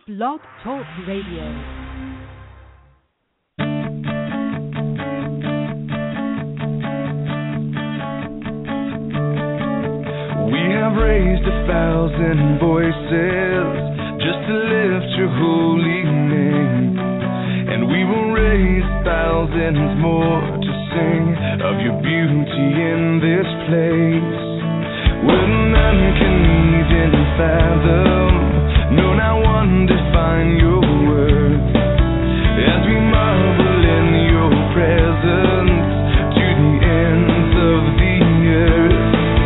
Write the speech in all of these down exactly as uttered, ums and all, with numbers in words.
Blog Talk Radio. Raised a thousand voices just to lift your holy name, and we will raise thousands more to sing of your beauty in this place. Well, none can even fathom, no, not one define your worth, as we marvel in your presence to the ends of the earth.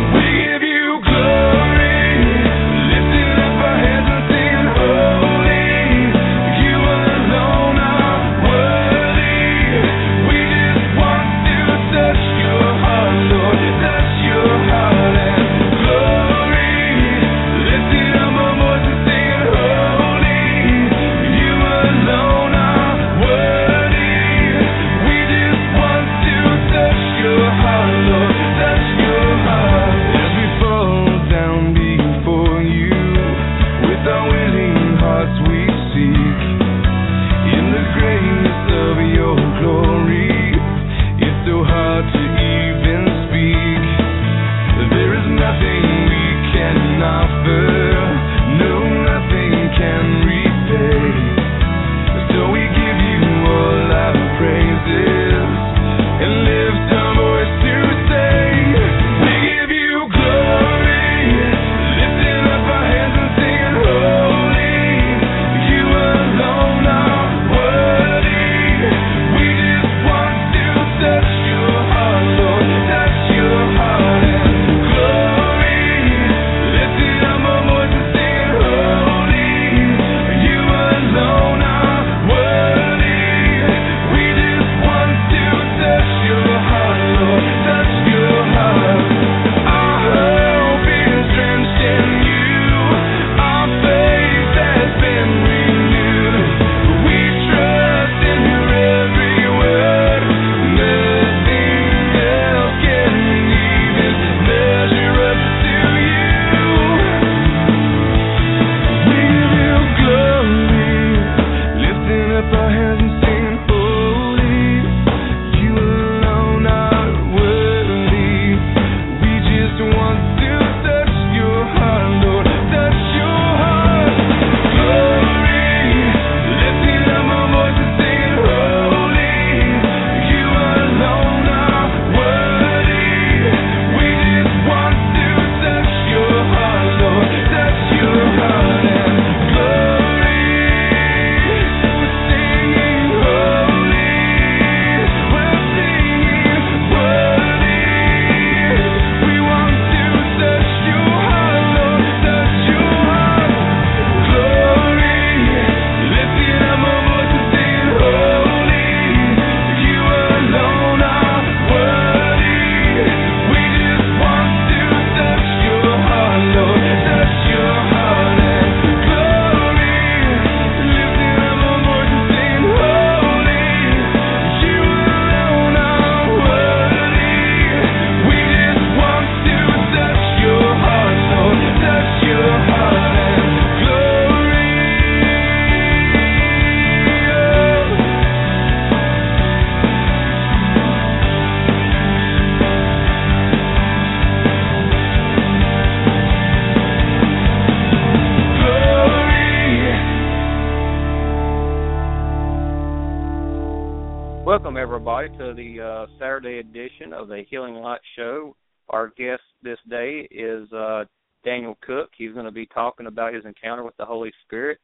Welcome, everybody, to the uh, Saturday edition of the Healing Light Show. Our guest this day is uh, Daniel Cook. He's going to be talking about his encounter with the Holy Spirit.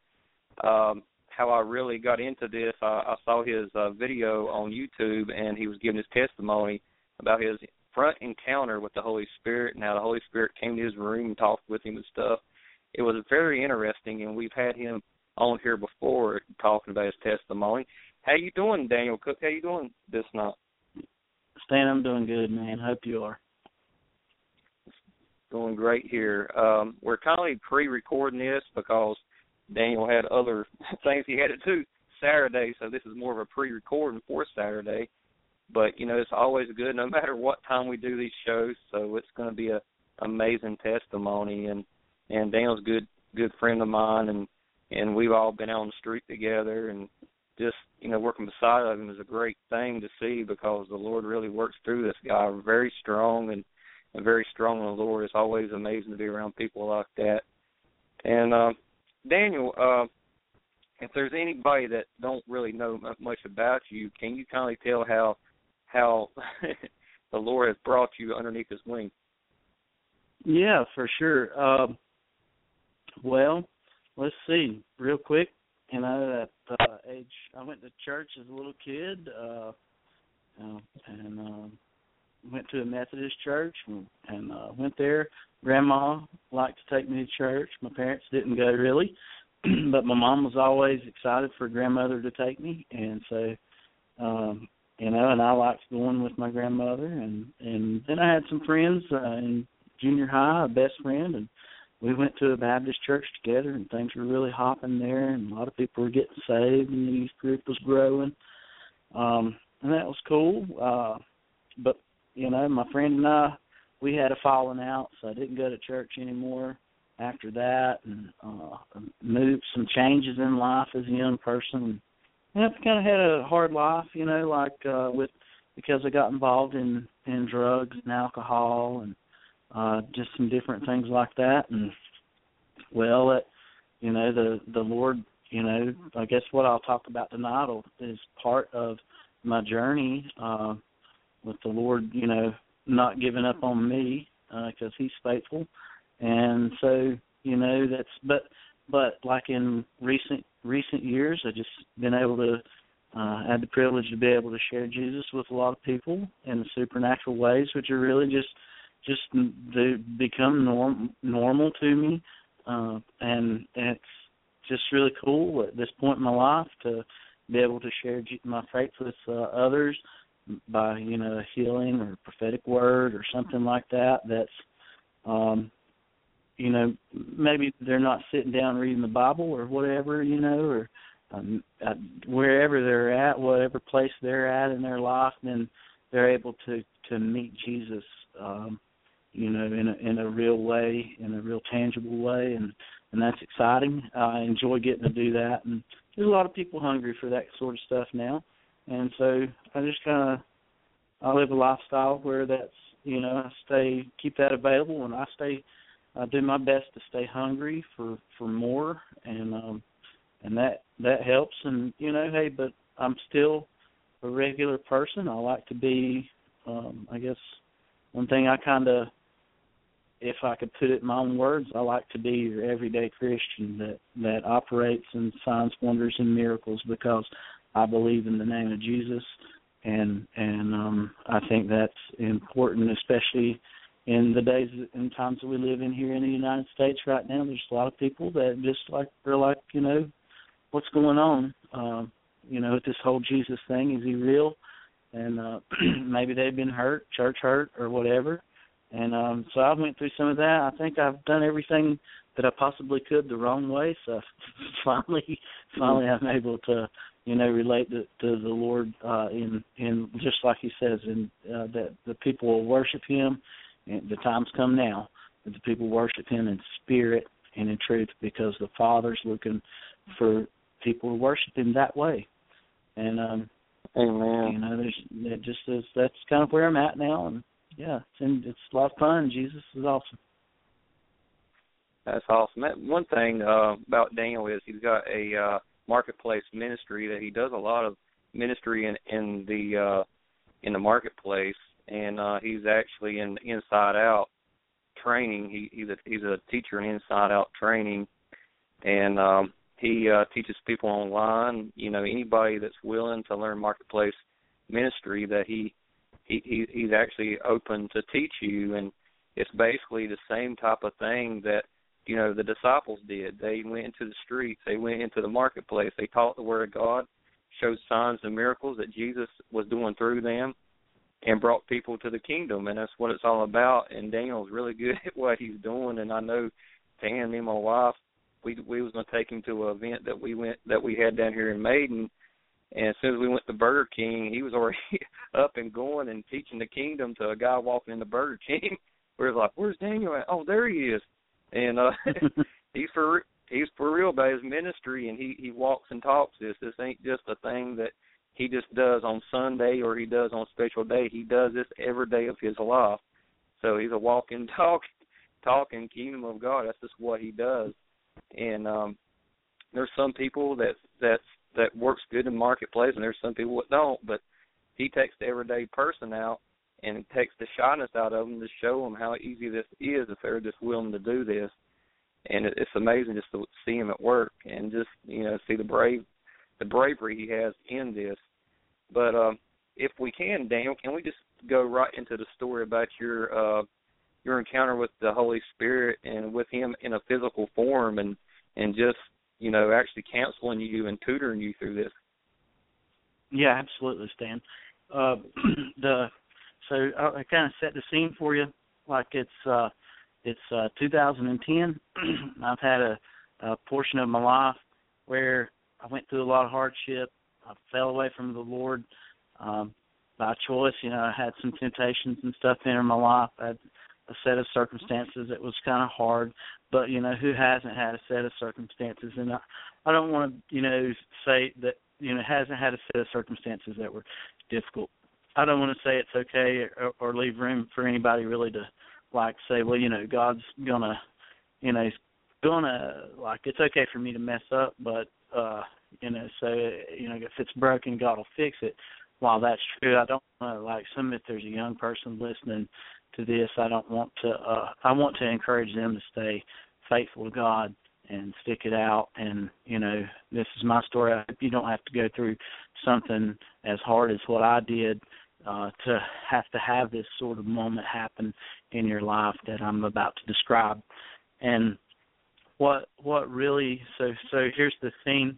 Um, how I really got into this, I, I saw his uh, video on YouTube, and he was giving his testimony about his front encounter with the Holy Spirit and how the Holy Spirit came to his room and talked with him and stuff. It was very interesting, and we've had him on here before talking about his testimony. How you doing, Daniel Cook? How you doing this night? Stan, I'm doing good, man. Hope you are. Doing great here. Um, we're kind of pre-recording this because Daniel had other things he had to do Saturday, so this is more of a pre-recording for Saturday. But, you know, it's always good no matter what time we do these shows, so it's going to be a amazing testimony. And, and Daniel's a good, good friend of mine, and and we've all been out on the street together, and just, you know, working beside him is a great thing to see, because the Lord really works through this guy, very strong and, and very strong in the Lord. It's always amazing to be around people like that. And uh, Daniel, uh, if there's anybody that don't really know much about you, can you kindly tell how how the Lord has brought you underneath His wing? Yeah, for sure. Um, well, let's see, real quick. You know, at uh, age, I went to church as a little kid, uh, uh, and um, went to a Methodist church, and, and uh, went there. Grandma liked to take me to church. My parents didn't go really, but my mom was always excited for grandmother to take me, and so, um, you know, and I liked going with my grandmother, and, and then I had some friends uh, in junior high, a best friend, and we went to a Baptist church together, and things were really hopping there, and a lot of people were getting saved, and the youth group was growing, um, and that was cool. Uh, but, you know, my friend and I, we had a falling out, so I didn't go to church anymore after that, and uh, moved some changes in life as a young person. And I've kind of had a hard life, you know, like uh, with because I got involved in, in drugs and alcohol and Uh, just some different things like that, and well, it, you know, the the Lord, you know, I guess what I'll talk about tonight is part of my journey uh, with the Lord, you know, not giving up on me because uh, He's faithful, and so you know that's but but like in recent recent years, I just been able to uh, had the privilege to be able to share Jesus with a lot of people in supernatural ways, which are really just. just they become norm, normal to me, uh, and it's just really cool at this point in my life to be able to share my faith with uh, others by, you know, a healing or a prophetic word or something like that. That's, um, you know, maybe they're not sitting down reading the Bible or whatever, you know, or um, uh, wherever they're at, whatever place they're at in their life, then they're able to, to meet Jesus, um, you know, in a, in a real way, in a real tangible way, and, and that's exciting. I enjoy getting to do that, and there's a lot of people hungry for that sort of stuff now, and so I just kind of, I live a lifestyle where that's, you know, I stay, keep that available, and I stay, I do my best to stay hungry for, for more, and um, and that, that helps, and, you know, hey, but I'm still a regular person. I like to be, um, I guess, one thing I kind of, if I could put it in my own words, I like to be your everyday Christian that, that operates in signs, wonders, and miracles because I believe in the name of Jesus, and and um, I think that's important, especially in the days and times that we live in here in the United States right now. There's a lot of people that just like, they're like, you know, what's going on, um, you know, with this whole Jesus thing? Is He real? And uh, maybe they've been hurt, church hurt, or whatever. And um, so I went through some of that. I think I've done everything that I possibly could the wrong way. So finally, finally, I'm able to, you know, relate to, to the Lord uh, in, in just like He says, in uh, that the people will worship Him. And the time's come now that the people worship Him in spirit and in truth, because the Father's looking for people to worship Him that way. And um, Amen. You know, there's it just is. That's kind of where I'm at now, and yeah, it's in, it's a lot of fun. Jesus is awesome. That's awesome. That, one thing uh, about Daniel is he's got a uh, marketplace ministry that he does a lot of ministry in in the uh, in the marketplace, and uh, he's actually in Inside Out training. He, he's a he's a teacher in Inside Out training, and um, he uh, teaches people online. You know, anybody that's willing to learn marketplace ministry, that he he he's actually open to teach you, and it's basically the same type of thing that, you know, the disciples did. They went into the streets, they went into the marketplace, they taught the Word of God, showed signs and miracles that Jesus was doing through them, and brought people to the kingdom, and that's what it's all about. And Daniel's really good at what he's doing, and I know Dan, me and my wife, we we was going to take him to an event that we went that we had down here in Maiden, and as soon as we went to Burger King, he was already up and going and teaching the kingdom to a guy walking in the Burger King. We were like, "Where's Daniel at?" "Oh, there he is." And uh, he's for he's for real about his ministry, and he, he walks and talks this. This ain't just a thing that he just does on Sunday or he does on a special day. He does this every day of his life. So he's a walking, talk, talking kingdom of God. That's just what he does. And um, there's some people that that's, that works good in the marketplace, and there's some people that don't. But he takes the everyday person out and takes the shyness out of them to show them how easy this is if they're just willing to do this. And it, it's amazing just to see him at work and just, you know, see the brave, the bravery he has in this. But um, if we can, Daniel, can we just go right into the story about your uh, your encounter with the Holy Spirit and with him in a physical form, and, and just, you know, actually counseling you and tutoring you through this? Yeah, absolutely, Stan. Uh, the so I, I kind of set the scene for you, like it's uh, it's uh, two thousand ten. I've had a, a portion of my life where I went through a lot of hardship. I fell away from the Lord um, by choice. You know, I had some temptations and stuff enter my life. I had a set of circumstances that was kind of hard, but, you know, who hasn't had a set of circumstances? And I, I don't want to, you know, say that, you know, hasn't had a set of circumstances that were difficult. I don't want to say it's okay or, or leave room for anybody really to, like, say, well, you know, God's going to, you know, he's going to, like, it's okay for me to mess up, but, uh, you know, so, you know, if it's broken, God will fix it. While that's true, I don't want to, like, some, if there's a young person listening to this, I don't want to, uh, I want to encourage them to stay faithful to God and stick it out. And, you know, this is my story. I hope you don't have to go through something as hard as what I did uh, to have to have this sort of moment happen in your life that I'm about to describe. And what what really, so so here's the scene.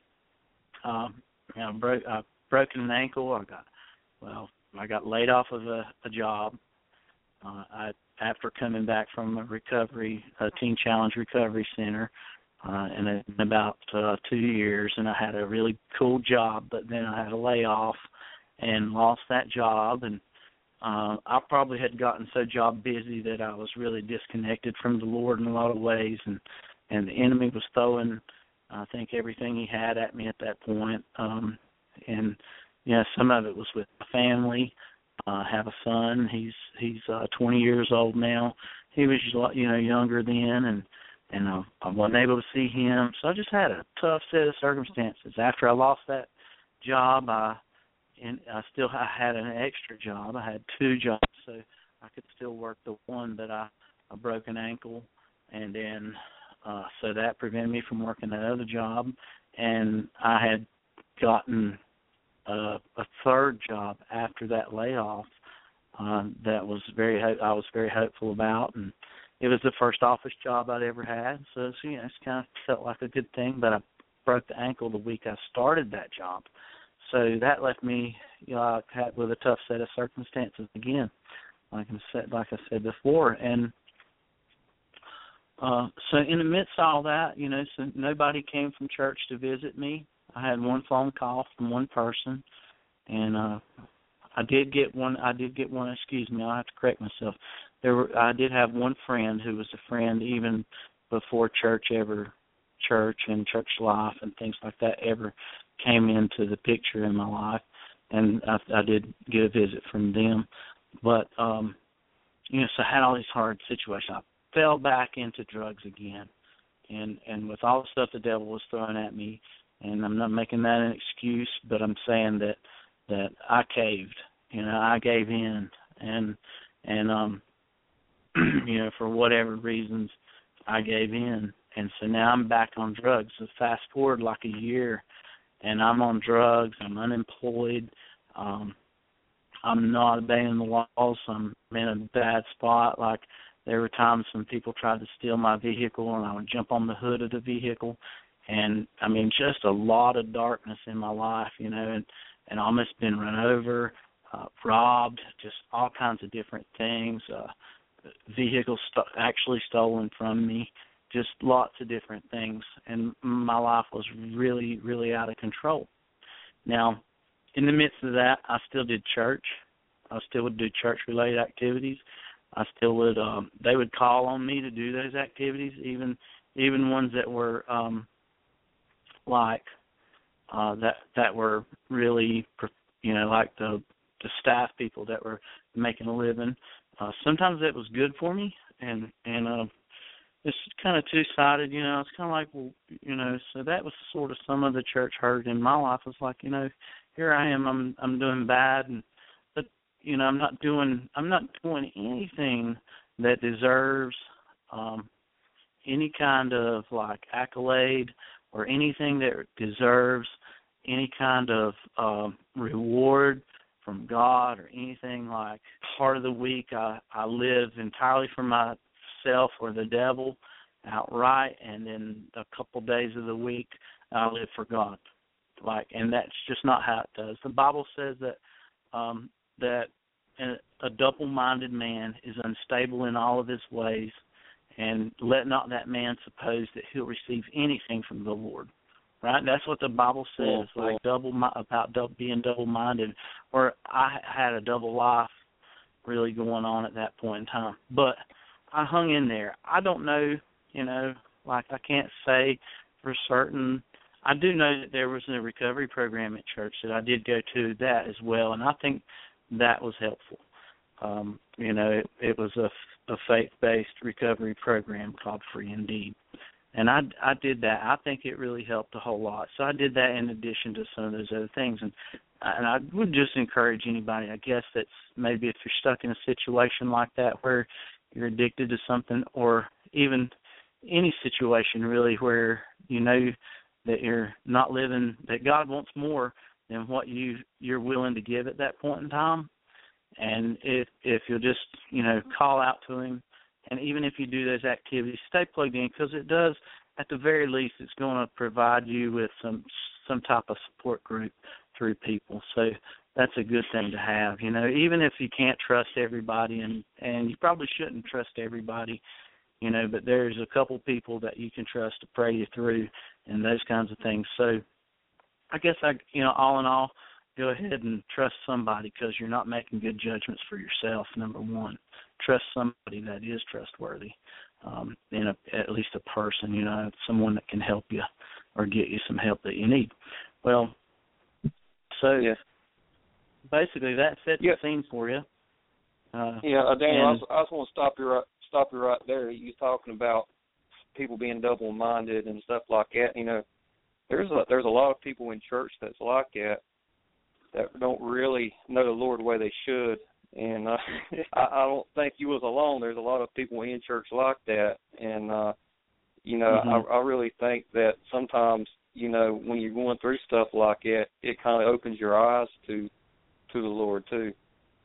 Um, you know, broke, I broken an ankle. I got, well, I got laid off of a, a job. Uh, I, after coming back from a recovery, a Teen Challenge Recovery Center, uh, and in about uh, two years, and I had a really cool job, but then I had a layoff and lost that job, and uh, I probably had gotten so job busy that I was really disconnected from the Lord in a lot of ways, and, and the enemy was throwing, I think, everything he had at me at that point, um, and you know, some of it was with my family. I uh, have a son. He's he's uh, twenty years old now. He was, you know, younger then, and and uh, I wasn't able to see him. So I just had a tough set of circumstances. After I lost that job, I and I still I had an extra job. I had two jobs, so I could still work the one that I a broken ankle, and then uh, so that prevented me from working that other job. And I had gotten Uh, a third job after that layoff uh, that was very ho- I was very hopeful about, and it was the first office job I'd ever had. So, so you know, it's kind of felt like a good thing. But I broke the ankle the week I started that job, so that left me, you know, with a tough set of circumstances again, like I said, like I said before, and uh, so in the midst of all that, you know, so nobody came from church to visit me. I had one phone call from one person, and uh, I did get one. I did get one. Excuse me, I have to correct myself. There were. I did have one friend who was a friend even before church ever, church and church life and things like that ever came into the picture in my life, and I, I did get a visit from them. But um, you know, so I had all these hard situations. I fell back into drugs again, and and with all the stuff the devil was throwing at me. And I'm not making that an excuse, but I'm saying that that I caved. You know, I gave in, and and um, you know, for whatever reasons, I gave in, and so now I'm back on drugs. So fast forward like a year, and I'm on drugs. I'm unemployed. Um, I'm not obeying the laws. I'm in a bad spot. Like there were times when people tried to steal my vehicle, and I would jump on the hood of the vehicle. And, I mean, just a lot of darkness in my life, you know, and, and almost been run over, uh, robbed, just all kinds of different things, uh, vehicles st- actually stolen from me, just lots of different things. And my life was really, really out of control. Now, in the midst of that, I still did church. I still would do church-related activities. I still would, um, they would call on me to do those activities, even even ones that were um, like uh, that that were really, you know, like the the staff people that were making a living. Uh, sometimes that was good for me, and and uh, it's kind of two-sided, you know. It's kind of like, well, you know, so that was sort of some of the church hurt in my life. Was like, you know, here I am, I'm I'm doing bad, and but you know, I'm not doing I'm not doing anything that deserves um, any kind of like accolade or anything that deserves any kind of um, reward from God or anything. Like part of the week I, I live entirely for myself or the devil outright, and then a couple days of the week I live for God. Like, and that's just not how it does. The Bible says that um, that a double-minded man is unstable in all of his ways, and let not that man suppose that he'll receive anything from the Lord. Right? That's what the Bible says, yeah, like double about double, being double-minded. Or I had a double life really going on at that point in time. But I hung in there. I don't know, you know, like I can't say for certain. I do know that there was a recovery program at church that I did go to that as well, and I think that was helpful. Um, you know, it, it was a, a faith-based recovery program called Free Indeed. And I, I did that. I think it really helped a whole lot. So I did that in addition to some of those other things. And, and I would just encourage anybody, I guess, that's maybe if you're stuck in a situation like that where you're addicted to something, or even any situation really where you know that you're not living, that God wants more than what you, you're willing to give at that point in time. And if if you'll just, you know, call out to him, and even if you do those activities, stay plugged in, because it does, at the very least, it's going to provide you with some some type of support group through people. So that's a good thing to have, you know, even if you can't trust everybody, and, and you probably shouldn't trust everybody, you know, but there's a couple people that you can trust to pray you through and those kinds of things. So I guess, I, you know, all in all, go ahead and trust somebody, because you're not making good judgments for yourself, number one. Trust somebody that is trustworthy, um, and a, at least a person, you know, someone that can help you or get you some help that you need. Well, so yeah. basically that sets yeah. the scene for you. Uh, yeah, uh, Daniel, and, I, just, I just want to stop you right, stop you right there. You was talking about people being double-minded and stuff like that. You know, there's a, there's a lot of people in church that's like that, that don't really know the Lord the way they should. And uh, I, I don't think you was alone. There's a lot of people in church like that. And, uh, you know, mm-hmm. I, I really think that sometimes, you know, when you're going through stuff like that, it kind of opens your eyes to to the Lord, too.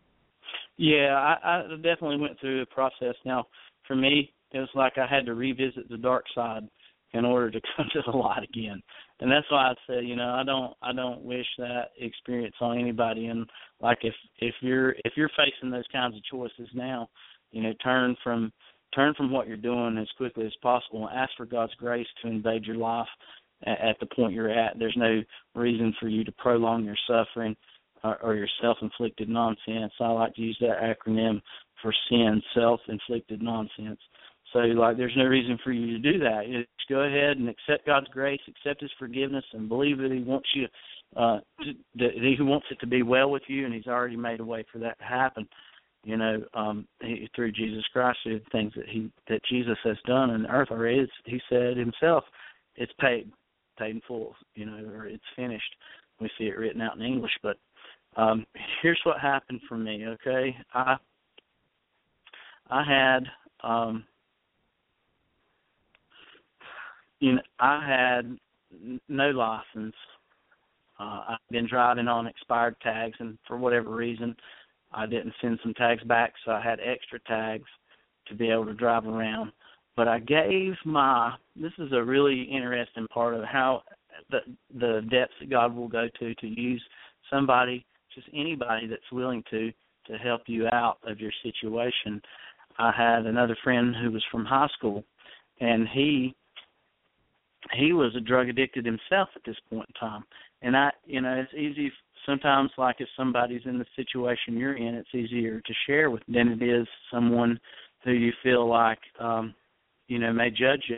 Yeah, I, I definitely went through the process. Now, for me, it was like I had to revisit the dark side in order to come to the light again. And that's why I said, you know, I don't I don't wish that experience on anybody. And like if, if you're if you're facing those kinds of choices now, you know, turn from turn from what you're doing as quickly as possible and ask for God's grace to invade your life at, at the point you're at. There's no reason for you to prolong your suffering or, or your self-inflicted nonsense. I like to use that acronym for SIN, self-inflicted nonsense. So, like, there's no reason for you to do that. You just go ahead and accept God's grace, accept His forgiveness, and believe that He wants you, uh, to, that He wants it to be well with you, and He's already made a way for that to happen. You know, um, he, through Jesus Christ, through the things that He that Jesus has done on the earth already. It's, he said Himself, it's paid, paid in full. You know, or it's finished. We see it written out in English. But um, here's what happened for me. Okay, I I had. Um, You know, I had no license. Uh, I've been driving on expired tags, and for whatever reason, I didn't send some tags back, so I had extra tags to be able to drive around. But I gave my, this is a really interesting part of how the, the depths that God will go to to use somebody, just anybody that's willing to, to help you out of your situation. I had another friend who was from high school, and he he was a drug addicted himself at this point in time. And I, you know, it's easy sometimes, like if somebody's in the situation you're in, it's easier to share with than it is someone who you feel like, um, you know, may judge you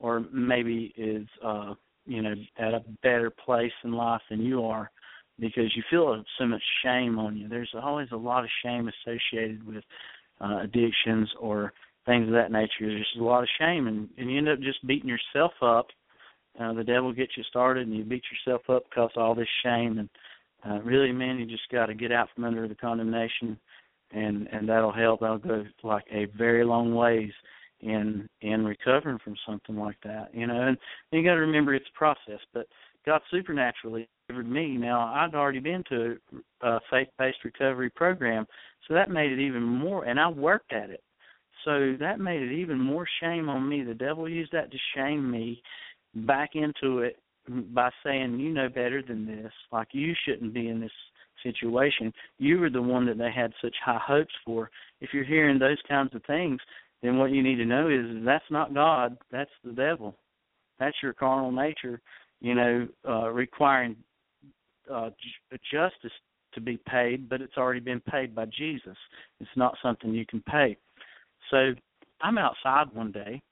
or maybe is, uh, you know, at a better place in life than you are, because you feel so much shame on you. There's always a lot of shame associated with uh, addictions or things of that nature. There's just a lot of shame, and, and you end up just beating yourself up. Uh, the devil gets you started, and you beat yourself up because of all this shame. And uh, really, man, you just got to get out from under the condemnation, and, and that'll help. That'll go like a very long ways in in recovering from something like that, you know. And you got to remember it's a process, but God supernaturally delivered me. Now, I'd already been to a faith-based recovery program, so that made it even more, and I worked at it. So that made it even more shame on me. The devil used that to shame me back into it by saying, you know better than this, like you shouldn't be in this situation. You were the one that they had such high hopes for. If you're hearing those kinds of things, then what you need to know is that's not God, that's the devil. That's your carnal nature, you know, uh, requiring uh, justice to be paid, but it's already been paid by Jesus. It's not something you can pay. So I'm outside one day,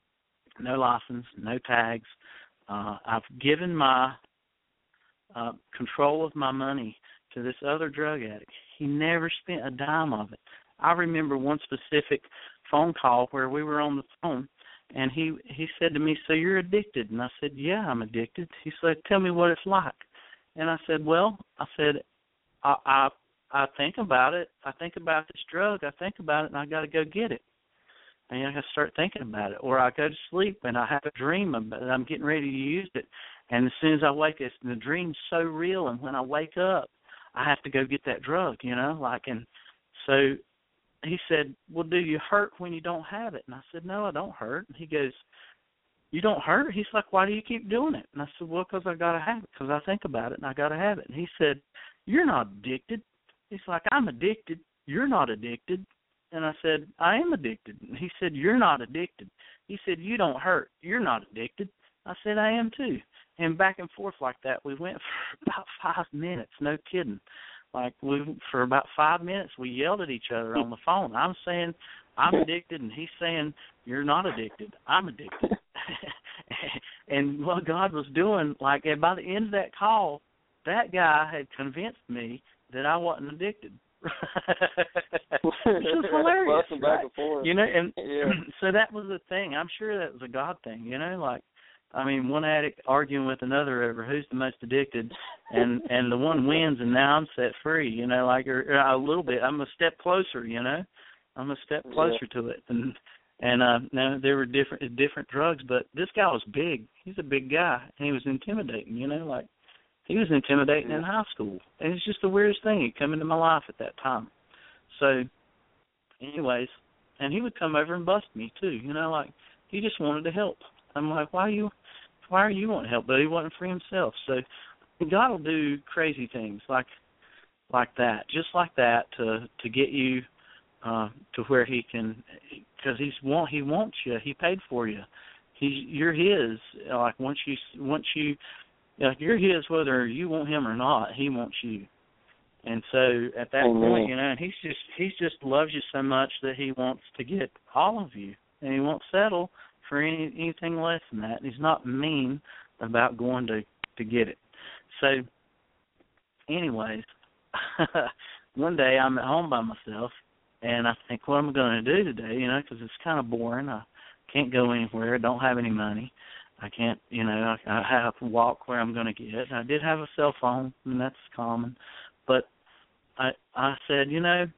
no license, no tags. Uh, I've given my uh, control of my money to this other drug addict. He never spent a dime of it. I remember one specific phone call where we were on the phone, and he, he said to me, so you're addicted? And I said, yeah, I'm addicted. He said, tell me what it's like. And I said, well, I said, I, I I think about it. I think about this drug. I think about it, and I got to go get it. And I got to start thinking about it. Or I go to sleep, and I have a dream about it. I'm getting ready to use it. And as soon as I wake up, the dream's so real, and when I wake up, I have to go get that drug, you know? Like, and so he said, well, do you hurt when you don't have it? And I said, no, I don't hurt. And he goes, you don't hurt? He's like, why do you keep doing it? And I said, well, because I got to have it, because I think about it, and I got to have it. And he said, you're not addicted. He's like, I'm addicted. You're not addicted. And I said, I am addicted. And he said, you're not addicted. He said, you don't hurt. You're not addicted. I said, I am too. And back and forth like that, we went for about five minutes, no kidding. Like, we for about five minutes, we yelled at each other on the phone. I'm saying, I'm addicted, and he's saying, you're not addicted. I'm addicted. And what God was doing, like, and by the end of that call, that guy had convinced me that I wasn't addicted. Which was hilarious, right? Back and forth. You know, and yeah. So that was the thing. I'm sure that was a God thing, you know, like, I mean, one addict arguing with another over who's the most addicted, and, and the one wins, and now I'm set free, you know, like, or, or a little bit. I'm a step closer, you know. I'm a step closer yeah. to it. And, and uh, now there were different different drugs, but this guy was big. He's a big guy, and he was intimidating, you know, like, he was intimidating in high school. And it's just the weirdest thing. He'd come into my life at that time. So, anyways, and he would come over and bust me, too. You know, like, he just wanted to help. I'm like, why are you, why are you wanting help? But he wasn't for himself. So, God will do crazy things like like that, just like that, to to get you uh, to where he can, because he's want he wants you. He paid for you. He's you're his. Like once you once you. Yeah, you're his whether you want him or not. He wants you. And so at that Amen. point, you know, and he's just he's just loves you so much that he wants to get all of you. And he won't settle for any anything less than that. And he's not mean about going to, to get it. So anyways, one day I'm at home by myself, and I think, what am I going to do today, you know, because it's kind of boring. I can't go anywhere. I don't have any money. I can't, you know, I, I have to walk where I'm going to get. I did have a cell phone, and that's common. But I I said, you know,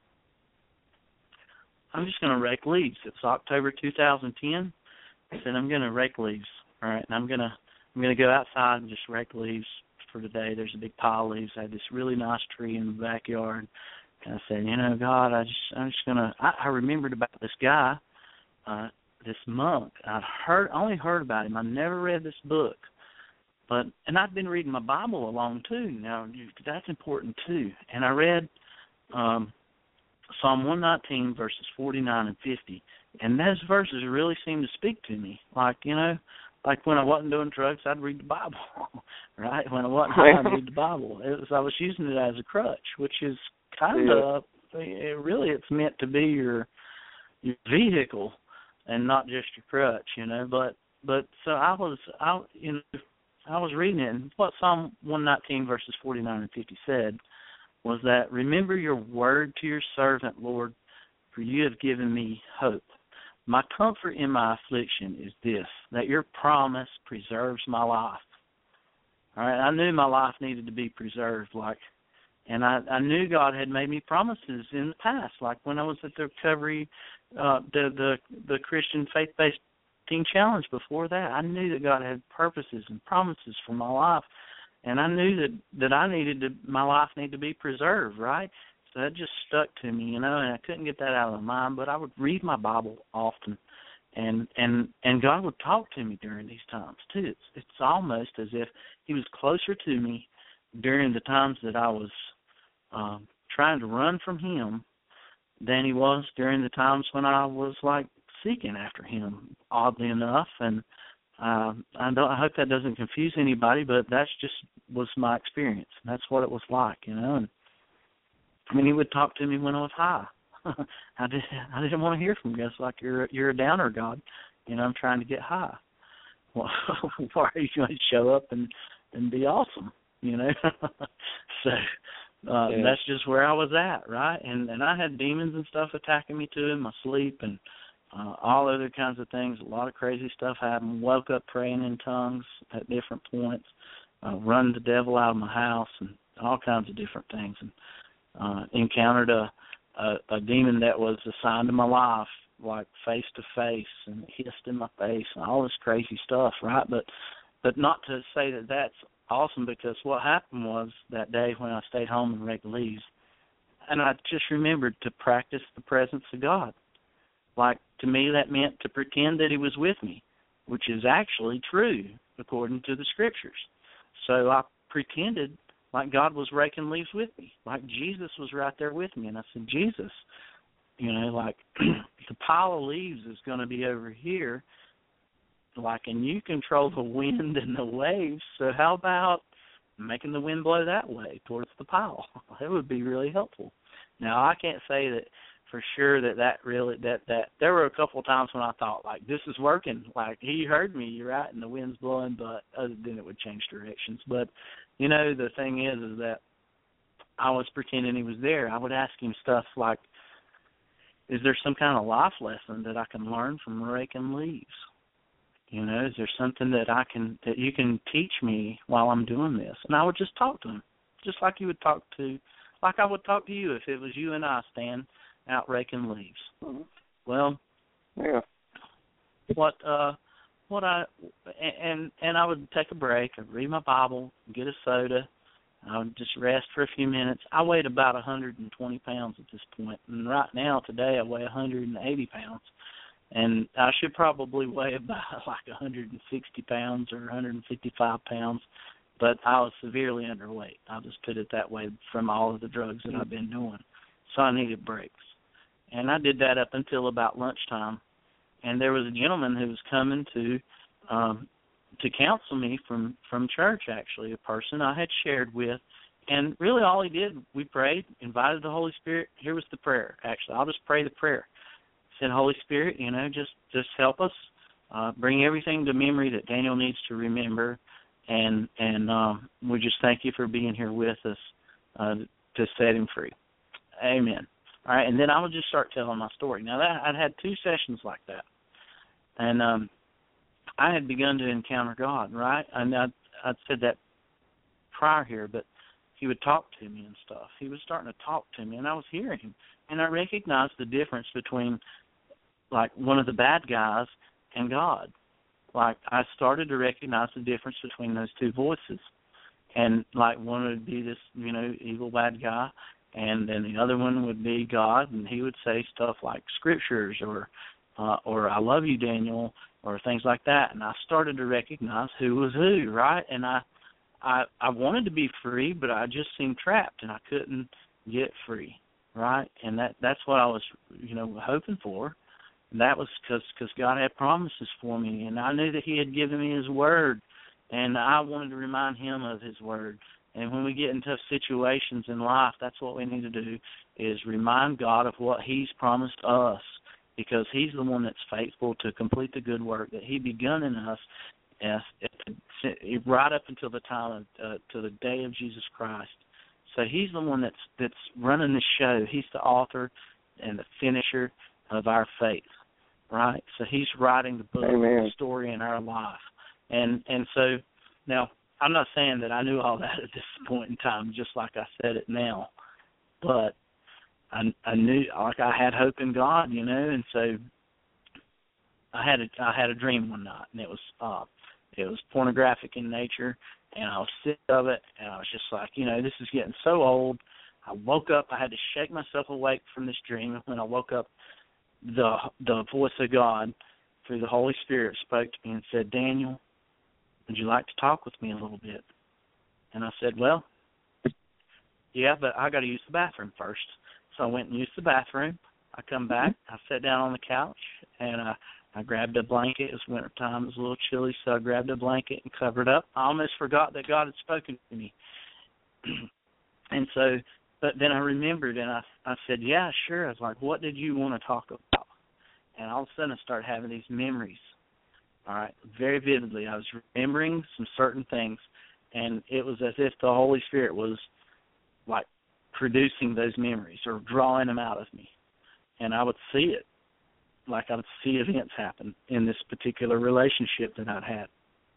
I'm just going to rake leaves. It's October two thousand ten. I said, I'm going to rake leaves, all right? And I'm going to I'm going to go outside and just rake leaves for today. There's a big pile of leaves. I had this really nice tree in the backyard. And I said, you know, God, I just, I'm just going to, I remembered about this guy, uh, this monk. I'd heard, only heard about him. I never read this book, but and I've been reading my Bible along too. Now that's important too. And I read um, Psalm one nineteen verses forty-nine and fifty, and those verses really seemed to speak to me. Like you know, like when I wasn't doing drugs, I'd read the Bible. Right? When I wasn't high, I'd read the Bible. It was I was using it as a crutch, which is kind of yeah. it, really it's meant to be your your vehicle and not just your crutch, you know. But but so I was, I you know, I was reading it, and what Psalm one nineteen verses forty-nine and fifty said was that, remember your word to your servant, Lord, for you have given me hope. My comfort in my affliction is this, that your promise preserves my life. All right, I knew my life needed to be preserved, like, and I, I knew God had made me promises in the past, like when I was at the recovery, uh, the the the Christian faith-based teen challenge. Before that, I knew that God had purposes and promises for my life, and I knew that that I needed to, my life needed to be preserved, right? So that just stuck to me, you know, and I couldn't get that out of my mind. But I would read my Bible often. And and and God would talk to me during these times too. It's it's almost as if He was closer to me during the times that I was um, trying to run from Him than He was during the times when I was like seeking after Him. Oddly enough, and uh, I don't. I hope that doesn't confuse anybody, but that's just was my experience. That's what it was like, you know. And I mean, He would talk to me when I was high. I did. I didn't want to hear from you. It's like you're you're a downer, God. You know, I'm trying to get high. Well, why are you going to show up and, and be awesome? You know, so uh, yeah. That's just where I was at, right? And and I had demons and stuff attacking me too in my sleep, and uh, all other kinds of things. A lot of crazy stuff happened. Woke up praying in tongues at different points. Uh, run the devil out of my house, and all kinds of different things. And uh, encountered a. A, a demon that was assigned to my life, like face to face, and hissed in my face, and all this crazy stuff, right? But, but not to say that that's awesome, because what happened was that day when I stayed home and read leaves, and I just remembered to practice the presence of God. Like, to me, that meant to pretend that He was with me, which is actually true according to the Scriptures. So I pretended like God was raking leaves with me, like Jesus was right there with me. And I said, Jesus, you know, like the pile of leaves is going to be over here, like, and you control the wind and the waves, so how about making the wind blow that way towards the pile? That would be really helpful. Now, I can't say that for sure that that really, that, that there were a couple of times when I thought, like, this is working, like, He heard me, you're right, and the wind's blowing, but other than it would change directions. But you know, the thing is, is that I was pretending He was there. I would ask Him stuff like, is there some kind of life lesson that I can learn from raking leaves? You know, is there something that I can, that you can teach me while I'm doing this? And I would just talk to Him, just like you would talk to, like I would talk to you if it was you and I, Stan, out raking leaves. Mm-hmm. Well, yeah. What, uh, What I and and I would take a break, I'd read my Bible, get a soda, I would just rest for a few minutes. I weighed about one hundred twenty pounds at this point, and right now today I weigh one hundred eighty pounds, and I should probably weigh about like one hundred sixty pounds or one hundred fifty-five pounds, but I was severely underweight. I'll just put it that way from all of the drugs that I've been doing, so I needed breaks, and I did that up until about lunchtime. And there was a gentleman who was coming to um, to counsel me from, from church, actually, a person I had shared with. And really all he did, we prayed, invited the Holy Spirit. Here was the prayer, actually. I'll just pray the prayer. Said, Holy Spirit, you know, just, just help us. Uh, bring everything to memory that Daniel needs to remember. And, and um, we just thank you for being here with us uh, to set him free. Amen. All right, and then I would just start telling my story. Now, that I'd had two sessions like that, and um, I had begun to encounter God, right? And I'd, I'd said that prior here, but He would talk to me and stuff. He was starting to talk to me, and I was hearing Him, and I recognized the difference between, like, one of the bad guys and God. Like, I started to recognize the difference between those two voices, and, like, one would be this, you know, evil bad guy, and then the other one would be God, and He would say stuff like scriptures or uh, or I love you, Daniel, or things like that. And I started to recognize who was who, right? And I, I I wanted to be free, but I just seemed trapped, and I couldn't get free, right? And that that's what I was, you know, hoping for. And that was because cause God had promises for me, and I knew that He had given me His word, and I wanted to remind Him of His word. And when we get in tough situations in life, that's what we need to do, is remind God of what He's promised us because he's the one that's faithful to complete the good work that he begun in us as, right up until the time of, uh, to the day of Jesus Christ. So he's the one that's that's running the show. He's the author and the finisher of our faith, right? So he's writing the book, Amen. the story in our life. And and so now I'm not saying that I knew all that at this point in time, just like I said it now, but I, I knew, like I had hope in God, you know, and so I had a, I had a dream one night, and it was uh, it was pornographic in nature, and I was sick of it, and I was just like, you know, this is getting so old. I woke up, I had to shake myself awake from this dream, and when I woke up, the the voice of God through the Holy Spirit spoke to me and said, Daniel, would you like to talk with me a little bit? And I said, well, yeah, but I got to use the bathroom first. So I went and used the bathroom. I come back, I sat down on the couch, and I, I grabbed a blanket. It was wintertime. It was a little chilly, so I grabbed a blanket and covered up. I almost forgot that God had spoken to me. And so, but then I remembered, and I, I said, yeah, sure. I was like, what did you want to talk about? And all of a sudden I started having these memories, all right, very vividly. I was remembering some certain things, and it was as if the Holy Spirit was, like, producing those memories or drawing them out of me. And I would see it, like I would see events happen in this particular relationship that I'd had.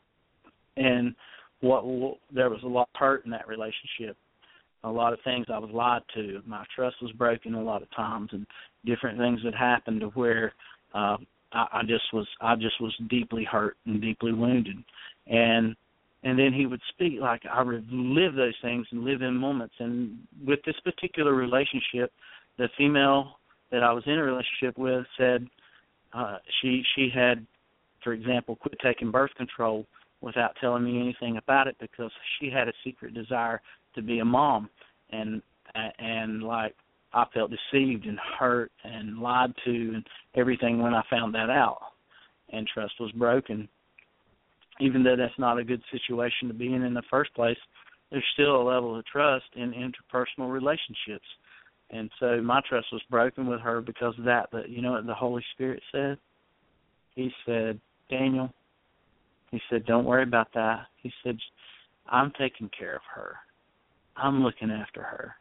And what, what there was a lot of hurt in that relationship, a lot of things I was lied to. My trust was broken a lot of times, and different things had happened to where uh, I, I just was I just was deeply hurt and deeply wounded. And And then he would speak like I would live those things and live in moments. And with this particular relationship, the female that I was in a relationship with said uh, she she had, for example, quit taking birth control without telling me anything about it because she had a secret desire to be a mom. And and like I felt deceived and hurt and lied to and everything when I found that out. And trust was broken. Even though that's not a good situation to be in in the first place, there's still a level of trust in interpersonal relationships. And so my trust was broken with her because of that. But you know what the Holy Spirit said? He said, Daniel, he said, don't worry about that. He said, I'm taking care of her. I'm looking after her.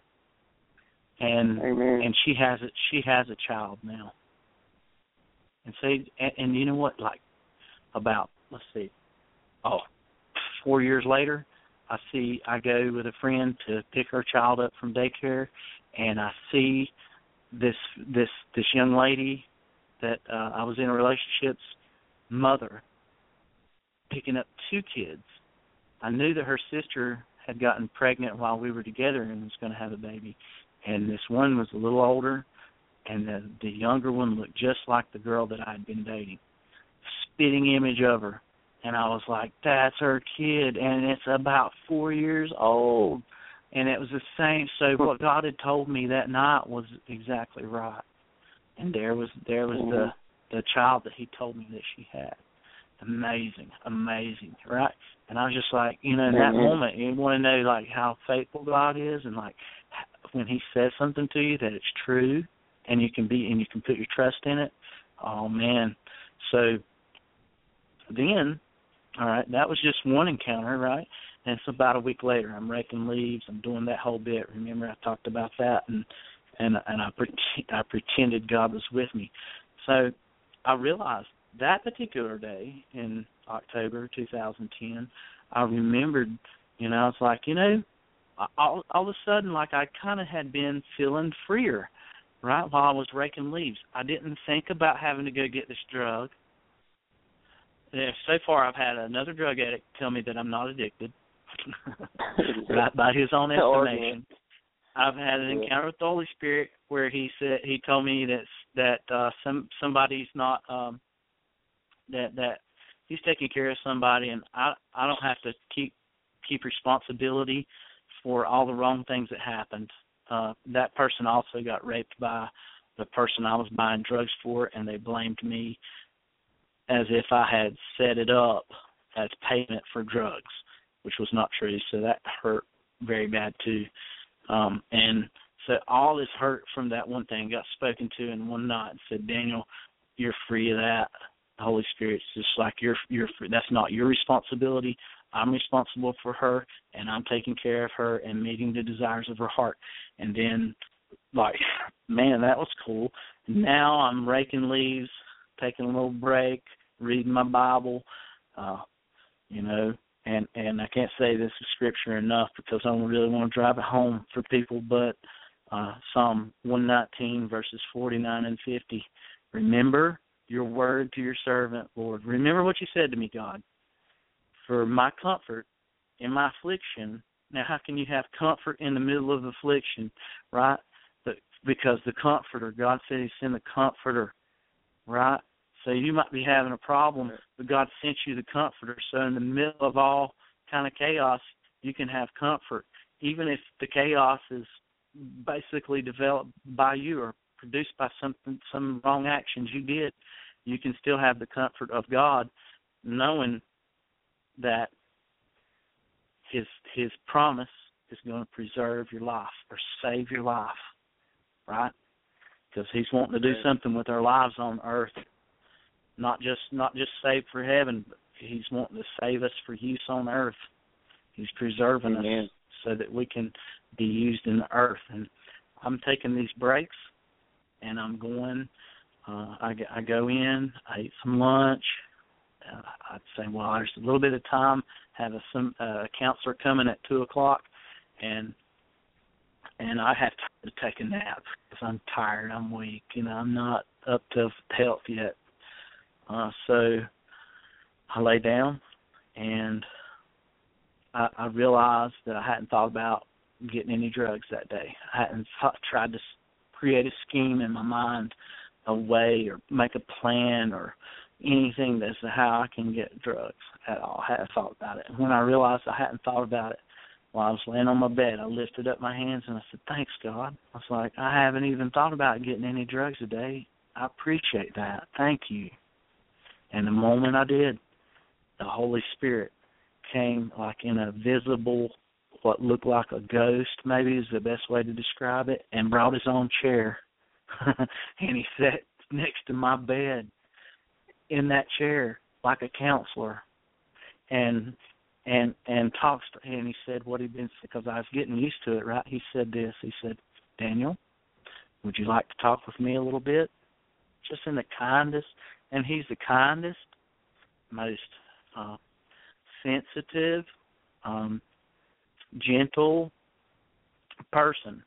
And Amen. and she has it. She has a child now. And so, and, and you know what? Like about, let's see, oh, four years later, I see I go with a friend to pick her child up from daycare, and I see this this this young lady that uh, I was in a relationship's mother picking up two kids. I knew that her sister had gotten pregnant while we were together and was going to have a baby, and this one was a little older, and the, the younger one looked just like the girl that I had been dating, spitting image of her. And I was like, that's her kid, and it's about four years old. And it was the same. So what God had told me that night was exactly right. And there was there was mm-hmm. the, the child that he told me that she had. Amazing, amazing, right? And I was just like, you know, in that mm-hmm. moment, you want to know, like, how faithful God is, and, like, when he says something to you that it's true, and you can be and you can put your trust in it. Oh, man. So then, all right, that was just one encounter, right? And it's about a week later. I'm raking leaves. I'm doing that whole bit. Remember, I talked about that, and and and I, pre- I pretended God was with me. So I realized that particular day in October two thousand ten, I remembered, you know, I was like, you know, all, all of a sudden, like I kind of had been feeling freer, right, while I was raking leaves. I didn't think about having to go get this drug. Yeah, so far, I've had another drug addict tell me that I'm not addicted, right, by his own estimation. I've had an encounter with the Holy Spirit where he said he told me that that uh, some somebody's not um, that that he's taking care of somebody, and I I don't have to keep keep responsibility for all the wrong things that happened. Uh, that person also got raped by the person I was buying drugs for, and they blamed me as if I had set it up as payment for drugs, which was not true. So that hurt very bad too. Um, and so all this hurt from that one thing got spoken to in one night and said, Daniel, you're free of that. The Holy Spirit's just like you're you're free. That's not your responsibility. I'm responsible for her, and I'm taking care of her and meeting the desires of her heart. And then, like, man, that was cool. Now I'm raking leaves, taking a little break, reading my Bible, uh, you know, and, and I can't say this is scripture enough because I don't really want to drive it home for people, but uh, Psalm one nineteen, verses forty-nine and fifty, remember your word to your servant, Lord. Remember what you said to me, God. For my comfort in my affliction. Now, how can you have comfort in the middle of affliction, right? But because the Comforter, God said He sent the Comforter, right? So you might be having a problem, but God sent you the Comforter. So in the middle of all kind of chaos, you can have comfort, even if the chaos is basically developed by you or produced by something, some wrong actions you did. You can still have the comfort of God, knowing that His His promise is going to preserve your life or save your life, right? Because He's wanting to do something with our lives on earth, not just not just save for heaven, but He's wanting to save us for use on earth. He's preserving Amen. us so that we can be used in the earth. And I'm taking these breaks, and I'm going. Uh, I, I go in. I eat some lunch. Uh, I'd say, well, there's a little bit of time. Have a some uh, counselor coming at two o'clock, and and I have time to take a nap because I'm tired. I'm weak. You know, I'm not up to health yet. Uh, so I lay down, and I, I realized that I hadn't thought about getting any drugs that day. I hadn't thought, tried to create a scheme in my mind, a way or make a plan or anything as to how I can get drugs at all. I hadn't thought about it. And when I realized I hadn't thought about it, while I was laying on my bed, I lifted up my hands and I said, thanks, God. I was like, I haven't even thought about getting any drugs today. I appreciate that. Thank you. And the moment I did, the Holy Spirit came like in a visible, what looked like a ghost, maybe is the best way to describe it, and brought his own chair. And he sat next to my bed in that chair like a counselor, and and and talks to, and he said what he'd been, because I was getting used to it, right? He said this. He said, Daniel, would you like to talk with me a little bit? Just in the kindest, and he's the kindest, most uh, sensitive, um, gentle person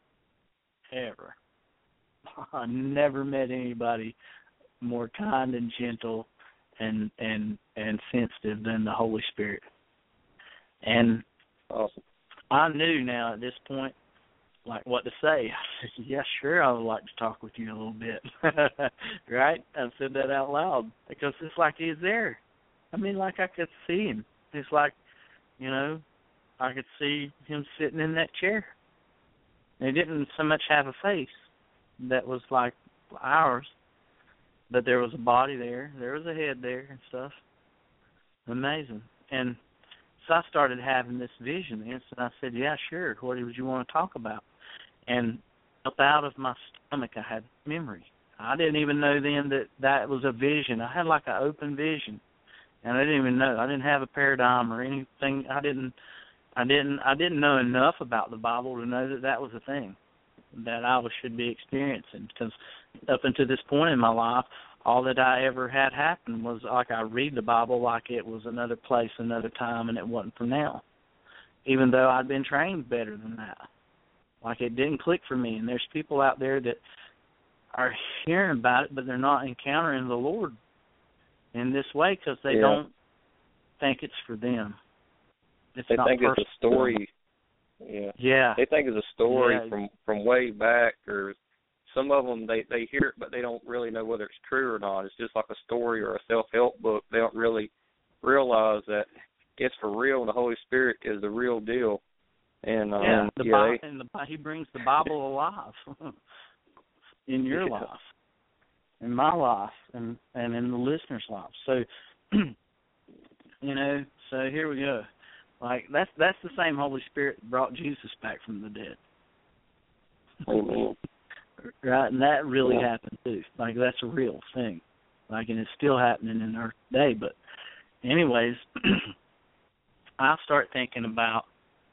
ever. I never met anybody more kind and gentle and and and sensitive than the Holy Spirit. And awesome. I knew now at this point, like, what to say. I said, yeah, sure, I would like to talk with you a little bit. Right? I said that out loud because it's like he's there. I mean, like I could see him. It's like, you know, I could see him sitting in that chair. And he didn't so much have a face that was like ours, but there was a body there. There was a head there and stuff. Amazing. And so I started having this vision, and I said, yeah, sure, what would you want to talk about? And up out of my stomach, I had memory. I didn't even know then that that was a vision. I had like an open vision, and I didn't even know. I didn't have a paradigm or anything. I didn't, I didn't, I didn't know enough about the Bible to know that that was a thing that I should be experiencing. Because up until this point in my life, all that I ever had happen was like I read the Bible like it was another place, another time, and it wasn't for now, even though I'd been trained better than that. Like it didn't click for me, and there's people out there that are hearing about it, but they're not encountering the Lord in this way because they yeah. don't think it's for them. It's they not think it's a story. Yeah. Yeah. They think it's a story yeah. from, from way back, or some of them, they, they hear it, but they don't really know whether it's true or not. It's just like a story or a self-help book. They don't really realize that it's for real, and the Holy Spirit is the real deal. And um, yeah, the yeah, Bible, they, and the, He brings the Bible alive in your yeah. life, in my life, and, and in the listener's life. So, you know, so here we go. Like, that's that's the same Holy Spirit that brought Jesus back from the dead. Amen. right? And that really Yeah. happened too. Like, that's a real thing. Like, and it's still happening in our day. But anyways, I start thinking about,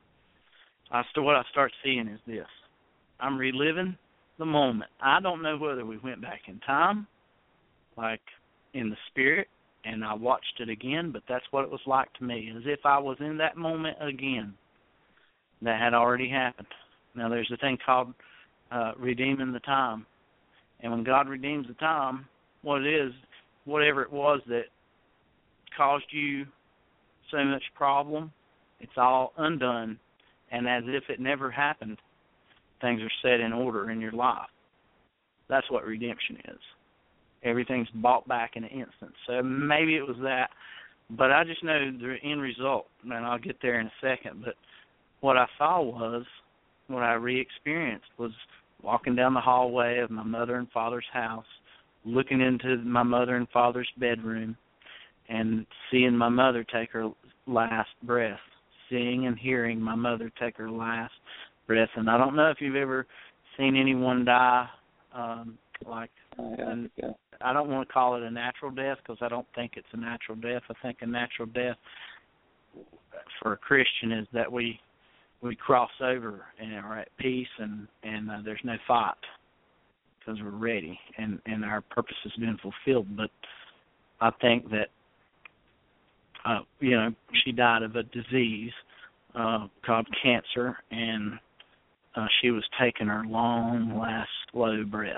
I st- what I start seeing is this. I'm reliving the moment. I don't know whether we went back in time, like in the spirit, and I watched it again, but that's what it was like to me, as if I was in that moment again that had already happened. Now, there's a thing called uh, redeeming the time. And when God redeems the time, what it is, whatever it was that caused you so much problem, it's all undone, and as if it never happened, things are set in order in your life. That's what redemption is. Everything's bought back in an instant. So maybe it was that, but I just know the end result, and I'll get there in a second. But what I saw was, what I re-experienced was walking down the hallway of my mother and father's house, looking into my mother and father's bedroom, and seeing my mother take her last breath, seeing and hearing my mother take her last breath. And I don't know if you've ever seen anyone die, um, like, Oh, yeah. an, yeah. I don't want to call it a natural death because I don't think it's a natural death. I think a natural death for a Christian is that we we cross over and are at peace, and, and uh, there's no fight because we're ready and, and our purpose has been fulfilled. But I think that, uh, you know, she died of a disease uh, called cancer, and uh, she was taking her long, last, slow breath.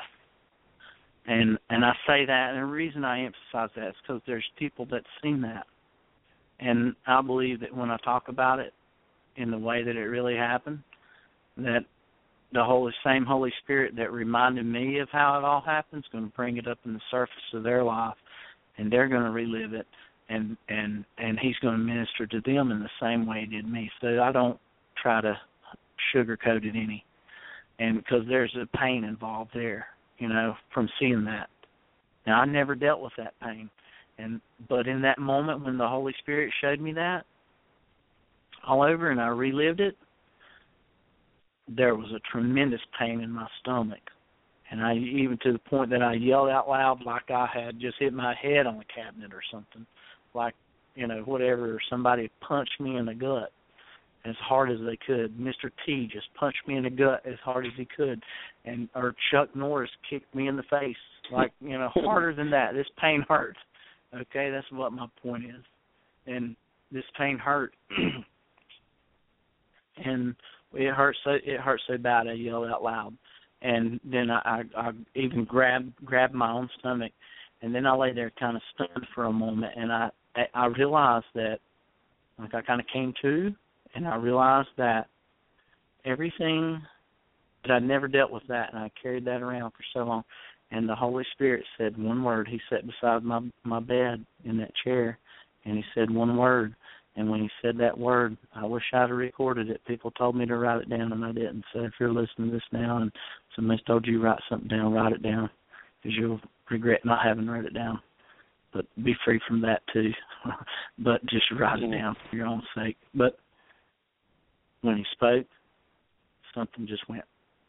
And and I say that, and the reason I emphasize that is because there's people that's seen that. And I believe that when I talk about it in the way that it really happened, that the Holy, same Holy Spirit that reminded me of how it all happened is going to bring it up in the surface of their life, and they're going to relive it, and, and, and he's going to minister to them in the same way he did me. So I don't try to sugarcoat it any, and because there's a pain involved there, you know, from seeing that. Now, I never dealt with that pain, and but in that moment when the Holy Spirit showed me that all over and I relived it, there was a tremendous pain in my stomach. And I even to the point that I yelled out loud like I had just hit my head on the cabinet or something, like, you know, whatever, somebody punched me in the gut as hard as they could. Mister T just punched me in the gut as hard as he could, and or Chuck Norris kicked me in the face, like, you know, harder than that. This pain hurt. Okay, that's what my point is. And this pain hurt. And it hurt so it hurt so bad I yelled out loud. And then I, I, I even grabbed grabbed my own stomach, and then I lay there kind of stunned for a moment, and I I realized that, like, I kind of came to, and I realized that everything that I'd never dealt with that, and I carried that around for so long. And the Holy Spirit said one word. He sat beside my my bed in that chair, and he said one word. And when he said that word, I wish I'd have recorded it. People told me to write it down, and I didn't. So if you're listening to this now and somebody's told you to write something down, write it down, because you'll regret not having wrote it down. But be free from that too. But just write it down for your own sake. But when he spoke, something just went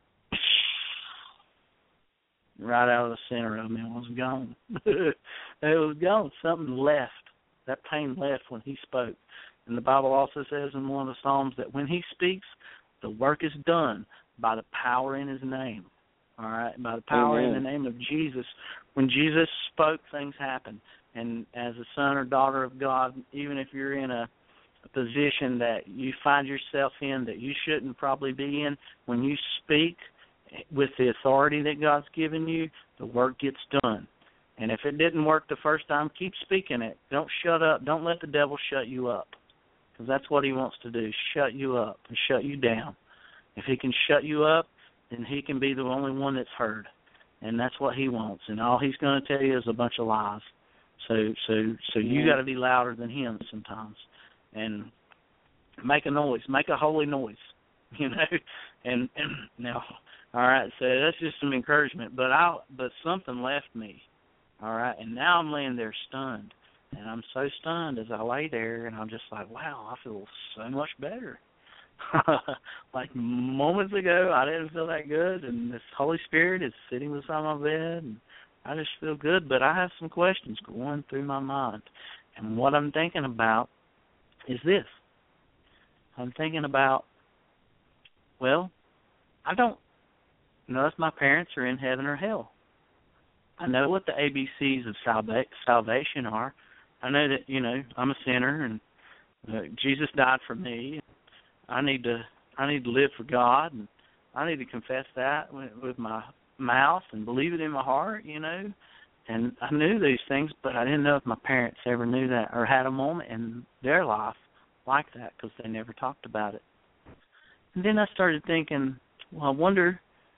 right out of the center of me. It was gone. It was gone. Something left. That pain left when he spoke. And the Bible also says in one of the Psalms that when he speaks, the work is done by the power in his name. All right? By the power Amen. In the name of Jesus. When Jesus spoke, things happened. And as a son or daughter of God, even if you're in a, a position that you find yourself in that you shouldn't probably be in, when you speak with the authority that God's given you, the work gets done. And if it didn't work the first time, keep speaking it. Don't shut up. Don't let the devil shut you up, because that's what he wants to do, shut you up and shut you down. If he can shut you up, then he can be the only one that's heard, and that's what he wants. And all he's going to tell you is a bunch of lies. So so, so you got to be louder than him sometimes and make a noise, make a holy noise, you know. And, and now, all right, so that's just some encouragement. But I but something left me. All right, and now I'm laying there stunned, and I'm so stunned as I lay there, and I'm just like, wow, I feel so much better. like moments ago, I didn't feel that good, and this Holy Spirit is sitting beside my bed, and I just feel good, but I have some questions going through my mind. And what I'm thinking about is this. I'm thinking about, well, I don't know if my parents are in heaven or hell. I know what the A B Cs of salva- salvation are. I know that, you know, I'm a sinner, and uh, Jesus died for me. I need to I need to live for God, and I need to confess that with, with my mouth and believe it in my heart, you know. And I knew these things, but I didn't know if my parents ever knew that or had a moment in their life like that, because they never talked about it. And then I started thinking, well, I wonder,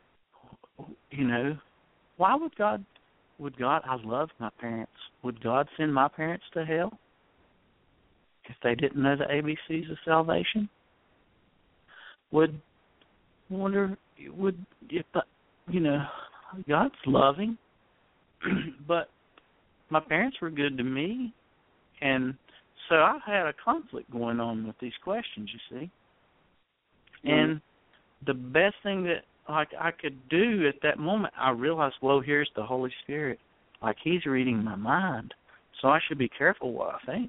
you know, why would God, would God, I love my parents, would God send my parents to hell if they didn't know the A B Cs of salvation? Would, I wonder, would, if, you know, God's loving, but my parents were good to me, and so I had a conflict going on with these questions, you see. Mm-hmm. And the best thing that like I could do at that moment, I realized, well, here's the Holy Spirit. Like, he's reading my mind, so I should be careful what I think.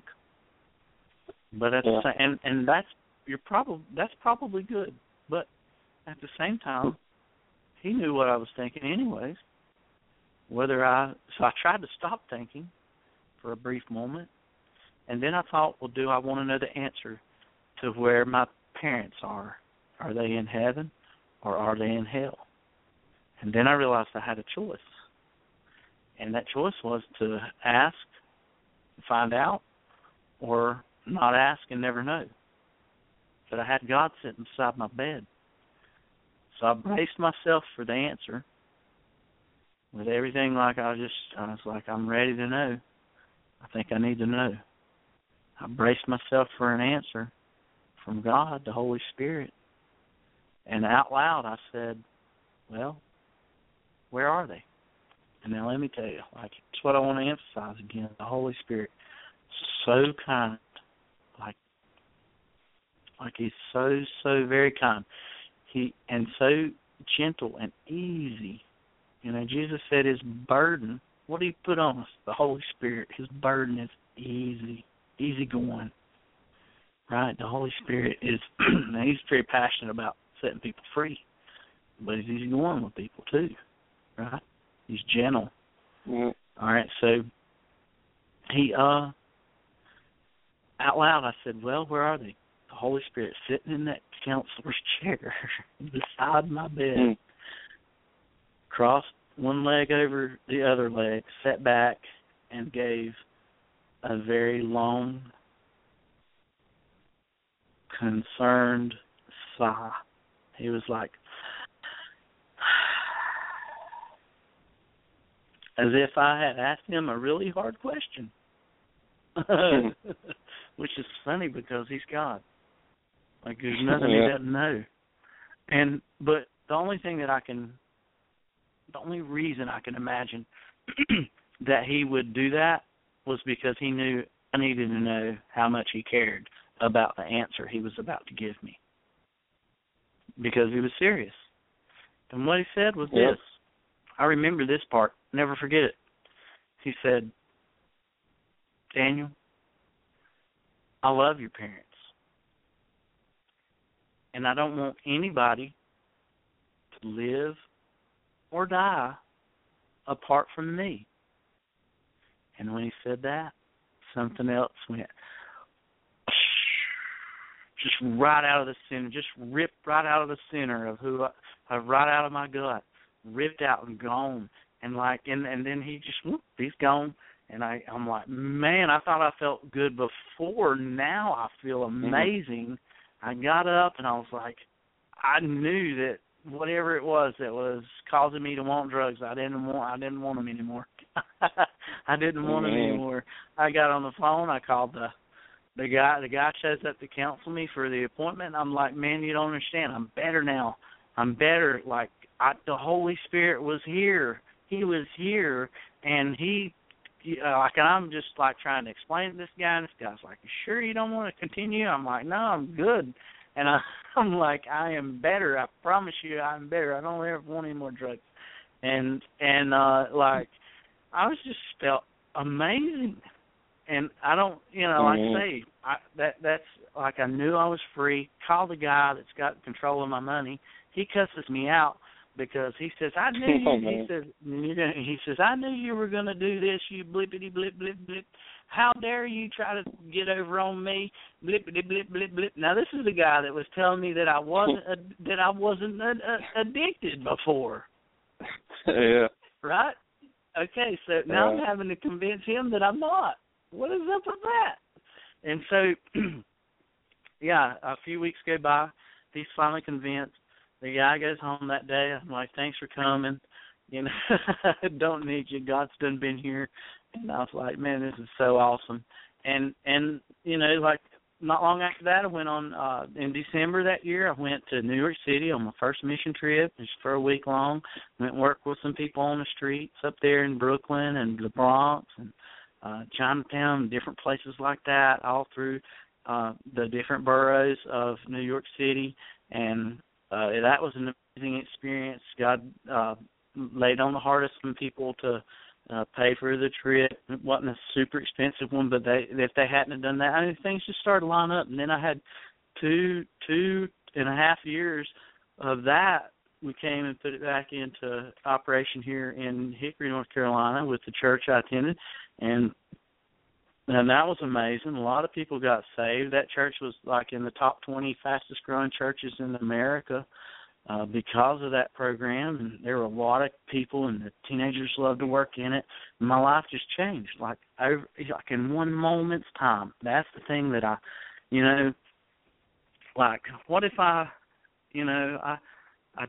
But at yeah. the same, and and that's you're probably that's probably good. But at the same time, he knew what I was thinking, anyways. Whether I so I tried to stop thinking for a brief moment, and then I thought, well, do I want to know the answer to where my parents are? Are they in heaven or are they in hell? And then I realized I had a choice. And that choice was to ask, find out, or not ask and never know. But I had God sitting beside my bed. So I braced myself for the answer with everything like I just, I was like, I'm ready to know. I think I need to know. I braced myself for an answer from God, the Holy Spirit. And out loud I said, well, where are they? And now let me tell you, like, it's what I want to emphasize again. The Holy Spirit, so kind, like, like he's so, so very kind. He and so gentle and easy. You know, Jesus said his burden, what did he put on us? The Holy Spirit. His burden is easy, easy going. Right? The Holy Spirit is, he's very passionate about setting people free, but he's easy going with people too. Right? He's gentle. Mm-hmm. All right, so he, uh, out loud I said, well, where are they? The Holy Spirit sitting in that counselor's chair beside my bed, mm-hmm. crossed one leg over the other leg, sat back, and gave a very long, concerned sigh. He was like, as if I had asked him a really hard question, which is funny because he's God. Like, there's nothing yeah. he doesn't know. And but the only thing that I can, the only reason I can imagine that he would do that was because he knew I needed to know how much he cared about the answer he was about to give me. Because he was serious. And what he said was yep. this. I remember this part. Never forget it. He said, Daniel, I love your parents. And I don't want anybody to live or die apart from me. And when he said that, something else went just right out of the center, just ripped right out of the center of who I, uh, right out of my gut, ripped out and gone. And like, and, and then he just, whoop, he's gone. And I, I'm like, man, I thought I felt good before. Now I feel amazing. Mm-hmm. I got up and I was like, I knew that whatever it was that was causing me to want drugs, I didn't want, I didn't want them anymore. I didn't want mm-hmm. them anymore. I got on the phone. I called the the guy. The guy shows up to counsel me for the appointment. I'm like, man, you don't understand. I'm better now. I'm better. Like I, the Holy Spirit was here. He was here, and he, uh, like, I'm just like trying to explain to this guy, and this guy's like, you sure you don't want to continue? I'm like, no, I'm good. And I, I'm like, I am better. I promise you, I'm better. I don't ever want any more drugs. And and uh, like, I was just felt amazing. And I don't, you know, mm-hmm. like I say, I, that that's like I knew I was free. Call the guy that's got control of my money. He cusses me out because he says, I knew you. Oh, he says, you know, he says, I knew you were going to do this. You blippity blip blip blip. How dare you try to get over on me? Blippity blip blip blip. Now this is the guy that was telling me that I wasn't uh, that I wasn't uh, uh, addicted before. Yeah. Right. Okay. So now yeah. I'm having to convince him that I'm not. What is up with that? And so, yeah, a few weeks go by. He's finally convinced. The guy goes home that day. I'm like, thanks for coming. You know, don't need you. God's done been here. And I was like, man, this is so awesome. And, and you know, like not long after that, I went on, uh, in December that year, I went to New York City on my first mission trip. It was for a week long. Went and worked with some people on the streets up there in Brooklyn and the Bronx and Uh, Chinatown, different places like that, all through uh, the different boroughs of New York City, and uh, that was an amazing experience. God uh, laid on the heart of some people to uh, pay for the trip. It wasn't a super expensive one, but they if they hadn't have done that, I mean, things just started to line up. And then I had two two and a half years of that. We came and put it back into operation here in Hickory, North Carolina, with the church I attended. And and that was amazing. A lot of people got saved. That church was like in the top twenty fastest growing churches in America uh, because of that program. And there were a lot of people, and the teenagers loved to work in it. And my life just changed, like over, like in one moment's time. That's the thing that I, you know, like what if I, you know, I, I,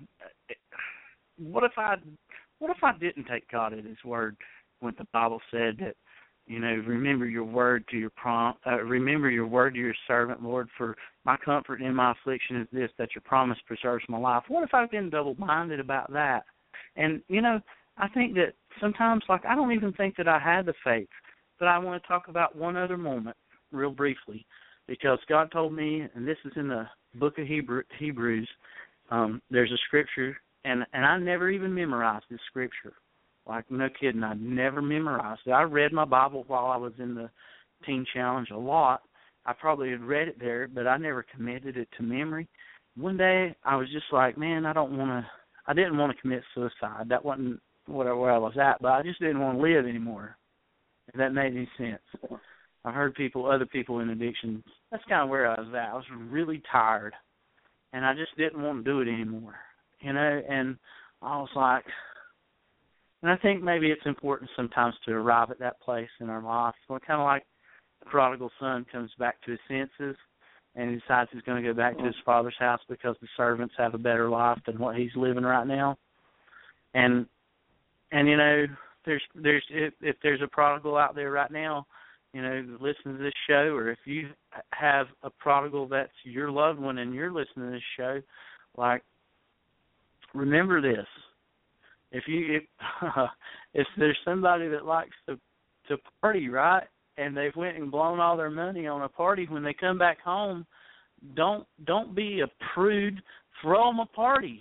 what if I, what if I didn't take God at His word? When the Bible said that, you know, remember your word to your prom, uh, remember your word to your servant, Lord, for my comfort in my affliction is this, that your promise preserves my life. What if I've been double-minded about that? And, you know, I think that sometimes, like, I don't even think that I had the faith, but I want to talk about one other moment real briefly, because God told me, and this is in the book of Hebrew, Hebrews, um, there's a scripture, and, and I never even memorized this scripture. Like, no kidding, I never memorized it. I read my Bible while I was in the Teen Challenge a lot. I probably had read it there, but I never committed it to memory. One day, I was just like, man, I don't want to, I didn't want to commit suicide. That wasn't where I was at, but I just didn't want to live anymore, if that made any sense. I heard people, other people in addiction, that's kind of where I was at. I was really tired, and I just didn't want to do it anymore, you know, and I was like, and I think maybe it's important sometimes to arrive at that place in our life. Well, kind of like the prodigal son comes back to his senses and he decides he's going to go back to his father's house because the servants have a better life than what he's living right now. And and you know, there's there's if, if there's a prodigal out there right now, you know, listening to this show, or if you have a prodigal that's your loved one and you're listening to this show, like, remember this. If you if, uh, if there's somebody that likes to to party, right, and they've went and blown all their money on a party, when they come back home, don't don't be a prude. Throw them a party,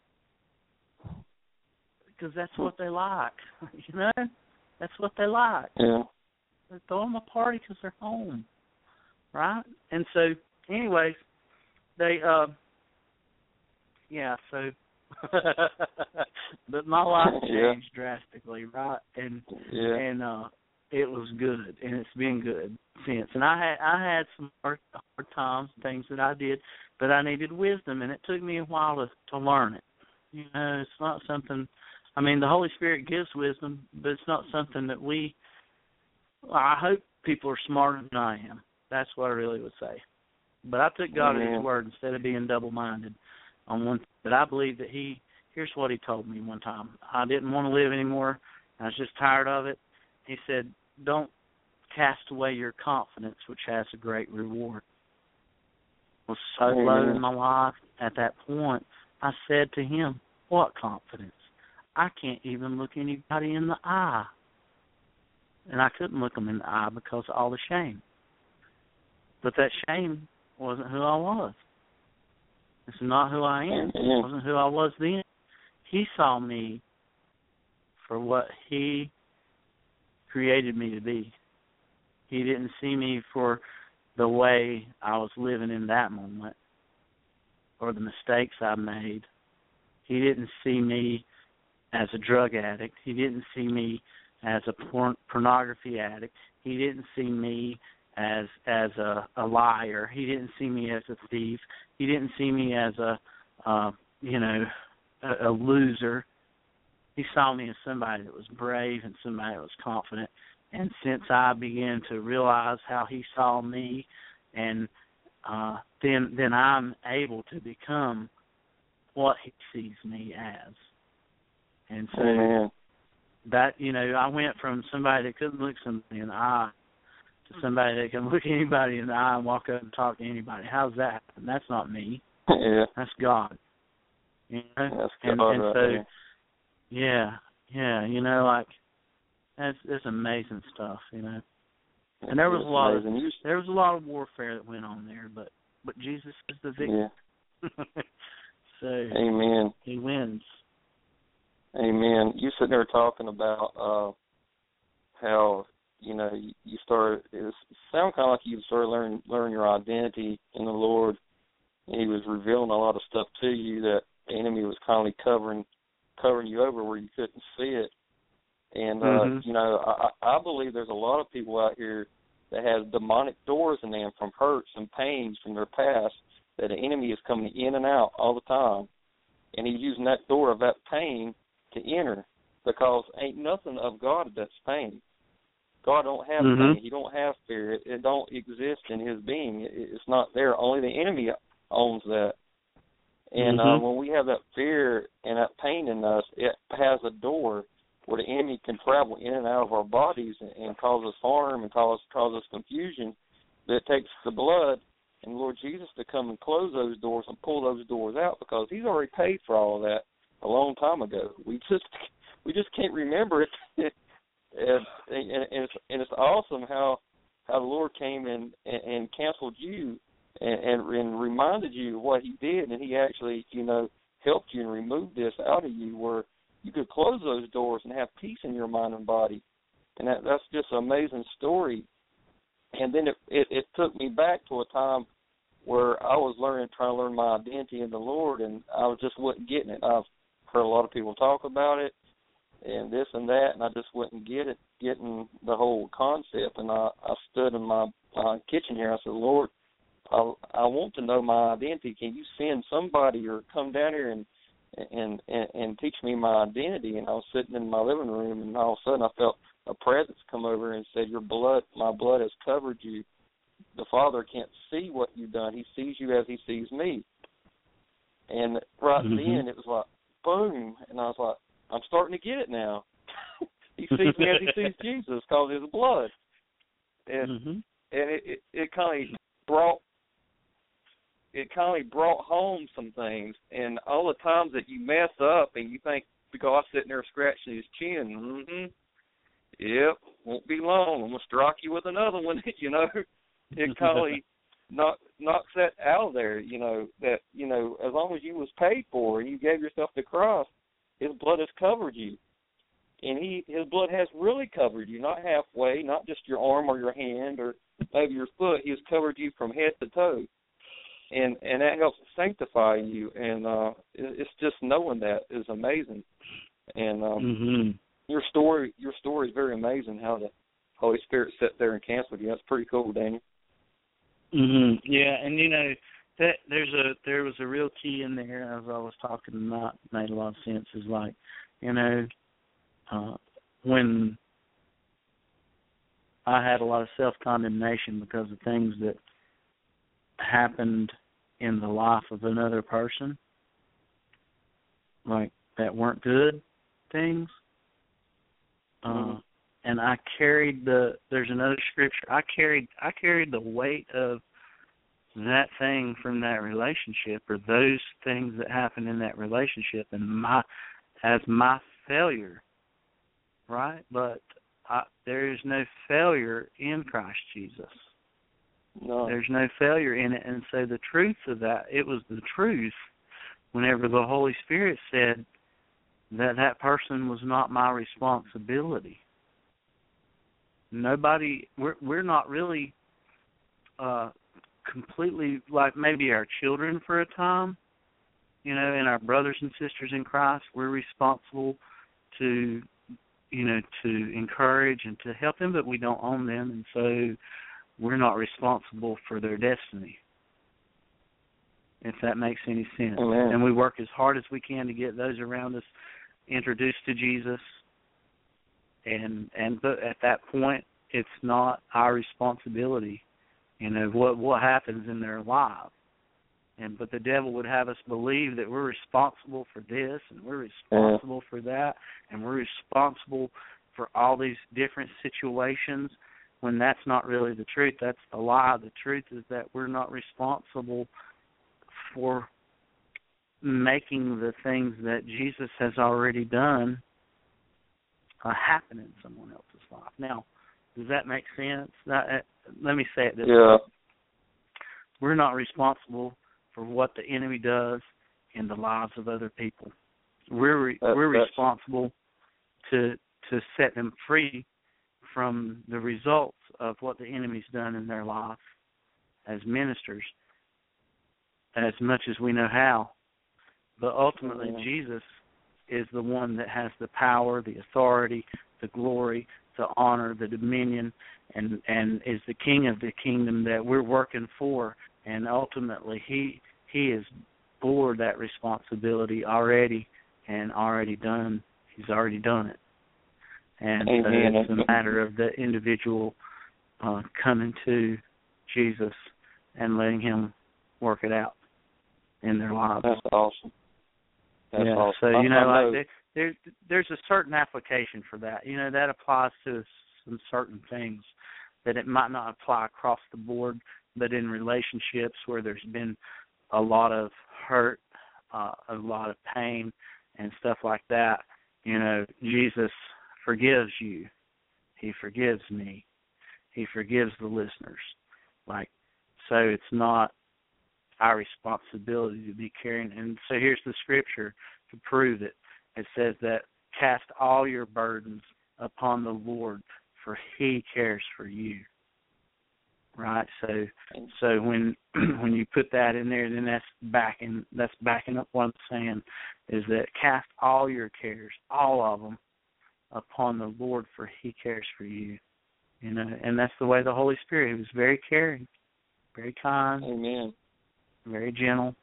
because that's what they like. You know, that's what they like. Yeah. They throw them a party because they're home, right? And so, anyways, they uh, yeah, so. But my life changed yeah. drastically, right? And yeah. and uh, it was good, and it's been good since. And I had I had some hard, hard times, things that I did, but I needed wisdom, and it took me a while to to learn it. You know, it's not something. I mean, the Holy Spirit gives wisdom, but it's not something that we. Well, I hope people are smarter than I am. That's what I really would say. But I took God mm-hmm. at His word instead of being double-minded on one. But I believe that He. Here's what He told me one time. I didn't want to live anymore. I was just tired of it. He said, "Don't cast away your confidence, which has a great reward." I was so mm-hmm. low in my life at that point. I said to Him, "What confidence? I can't even look anybody in the eye." And I couldn't look them in the eye because of all the shame. But that shame wasn't who I was. It's not who I am. Amen. It wasn't who I was then. He saw me for what he created me to be. He didn't see me for the way I was living in that moment or the mistakes I made. He didn't see me as a drug addict. He didn't see me as a porn- pornography addict. He didn't see me as as a, a liar. He didn't see me as a thief. He didn't see me as a, uh, you know, a, a loser. He saw me as somebody that was brave and somebody that was confident. And since I began to realize how he saw me, and uh, then then I'm able to become what he sees me as. And so Amen. that, you know, I went from somebody that couldn't look somebody in the eye to somebody that can look anybody in the eye and walk up and talk to anybody. How's that happen? That's not me. Yeah. That's God. You know? That's and, God and right so, there. yeah, yeah, you know, like, that's, that's amazing stuff, you know. And there was a lot of You, there was a lot of warfare that went on there, but but Jesus is the victor. Yeah. So Amen. he wins. Amen. You sitting there talking about uh, how you know you, you started. It sounded kind of like you started learning learn your identity in the Lord. And he was revealing a lot of stuff to you that the enemy was kindly covering covering you over where you couldn't see it. And, uh, mm-hmm. you know, I, I believe there's a lot of people out here that have demonic doors in them from hurts and pains from their past that the enemy is coming in and out all the time. And he's using that door of that pain to enter because ain't nothing of God that's pain. God don't have mm-hmm. pain. He don't have fear. It, it don't exist in his being. It, it's not there. Only the enemy owns that. And mm-hmm. uh, when we have that fear and that pain in us, it has a door where the enemy can travel in and out of our bodies and, and cause us harm and cause, cause us confusion. That it takes the blood and Lord Jesus to come and close those doors and pull those doors out because he's already paid for all of that a long time ago. We just we just can't remember it. and, and, and, it's, and it's awesome how how the Lord came and, and, and canceled you and, and, and reminded you of what he did, and he actually, you know, helped you and removed this out of you where you could close those doors and have peace in your mind and body. And that, that's just an amazing story. And then it, it, it took me back to a time where I was learning, trying to learn my identity in the Lord, and I was just wasn't getting it. I've heard a lot of people talk about it and this and that, and I just wouldn't get it, getting the whole concept. And I, I stood in my uh, kitchen here. I said, Lord, I, I want to know my identity. Can you send somebody or come down here and And, and and teach me my identity? And I was sitting in my living room, and all of a sudden I felt a presence come over and said, "Your blood, my blood has covered you. The Father can't see what you've done; He sees you as He sees me." And right mm-hmm. then it was like boom, and I was like, "I'm starting to get it now." He sees me as He sees Jesus because of His blood, and mm-hmm. and it it, it kind of brought. It kind of brought home some things, and all the times that you mess up and you think, because sitting there scratching his chin, mm-hmm, yep, won't be long, I'm going to strike you with another one, you know. It kind of knock, knocks that out of there, you know, that, you know, as long as you was paid for and you gave yourself to Christ, his blood has covered you. And he his blood has really covered you, not halfway, not just your arm or your hand or maybe your foot. He has covered you from head to toe. And and that helps sanctify you, and uh, it, it's just knowing that is amazing. And um, mm-hmm. your story, your story is very amazing. How the Holy Spirit sat there and canceled you. That's pretty cool, Daniel. Mm-hmm. Yeah, and you know that there's a there was a real key in there as I was talking about. Made a lot of sense. Is like, you know, uh, when I had a lot of self condemnation because of things that happened in the life of another person, like that weren't good things. Mm-hmm. Uh, and I carried the, there's another scripture, I carried I carried the weight of that thing from that relationship or those things that happened in that relationship and my as my failure, right? But I, there is no failure in Christ Jesus. No. There's no failure in it. And so the truth of that, it was the truth whenever the Holy Spirit said that that person was not my responsibility. Nobody, we're, we're not really uh, completely like maybe our children for a time, you know, and our brothers and sisters in Christ. We're responsible to, you know, to encourage and to help them, but we don't own them, and so we're not responsible for their destiny, if that makes any sense. Amen. And we work as hard as we can to get those around us introduced to Jesus, and and but at that point, it's not our responsibility, you know, what what happens in their lives. And but the devil would have us believe that we're responsible for this and we're responsible for that and we're responsible for all these different situations, when that's not really the truth. That's the lie. The truth is that we're not responsible for making the things that Jesus has already done uh, happen in someone else's life. Now, does that make sense? That, uh, let me say it this yeah. way. We're not responsible for what the enemy does in the lives of other people. We're re- that, we're responsible to to set them free from the results of what the enemy's done in their life as ministers, as much as we know how. But ultimately, yeah. Jesus is the one that has the power, the authority, the glory, the honor, the dominion, and, and is the king of the kingdom that we're working for. And ultimately, he he has bore that responsibility already and already done. He's already done it. And so it's a matter of the individual uh, coming to Jesus and letting him work it out in their lives. That's awesome. That's yeah, awesome. So, you know, I, I like know. there, there's a certain application for that. You know, that applies to some certain things that it might not apply across the board, but in relationships where there's been a lot of hurt, uh, a lot of pain, and stuff like that, you know, Jesus forgives you. He forgives me. He forgives the listeners. Like, so it's not our responsibility to be carrying. And so here's the scripture to prove it. It says that cast all your burdens upon the Lord, for he cares for you. Right? So so when when you put that in there, then that's backing that's backing up what I'm saying, is that cast all your cares, all of them, upon the Lord, for he cares for you. You know, and that's the way the Holy Spirit, he was very caring, very kind. Amen. Very gentle.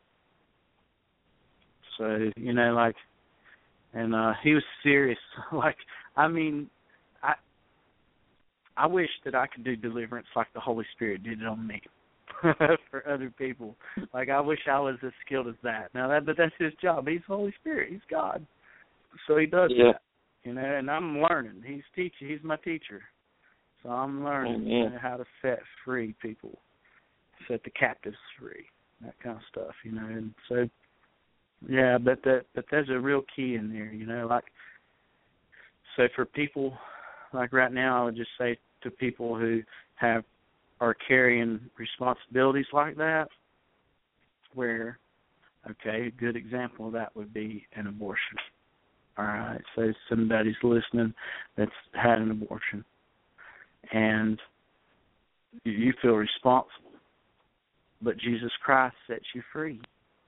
So, you know, like, and uh, he was serious. Like, I mean, I I wish that I could do deliverance like the Holy Spirit did it on me for other people. Like, I wish I was as skilled as that. Now, that, but that's his job. He's the Holy Spirit. He's God. So he does yeah. that. You know, and I'm learning. He's teaching. He's my teacher. So I'm learning you know, how to set free people, set the captives free. That kind of stuff, you know, and so, yeah, but that, but there's a real key in there, you know, like, so for people, like right now, I would just say to people who have, are carrying responsibilities like that, where, okay, a good example of that would be an abortion, all right, so somebody's listening that's had an abortion, and you feel responsible. But Jesus Christ sets you free.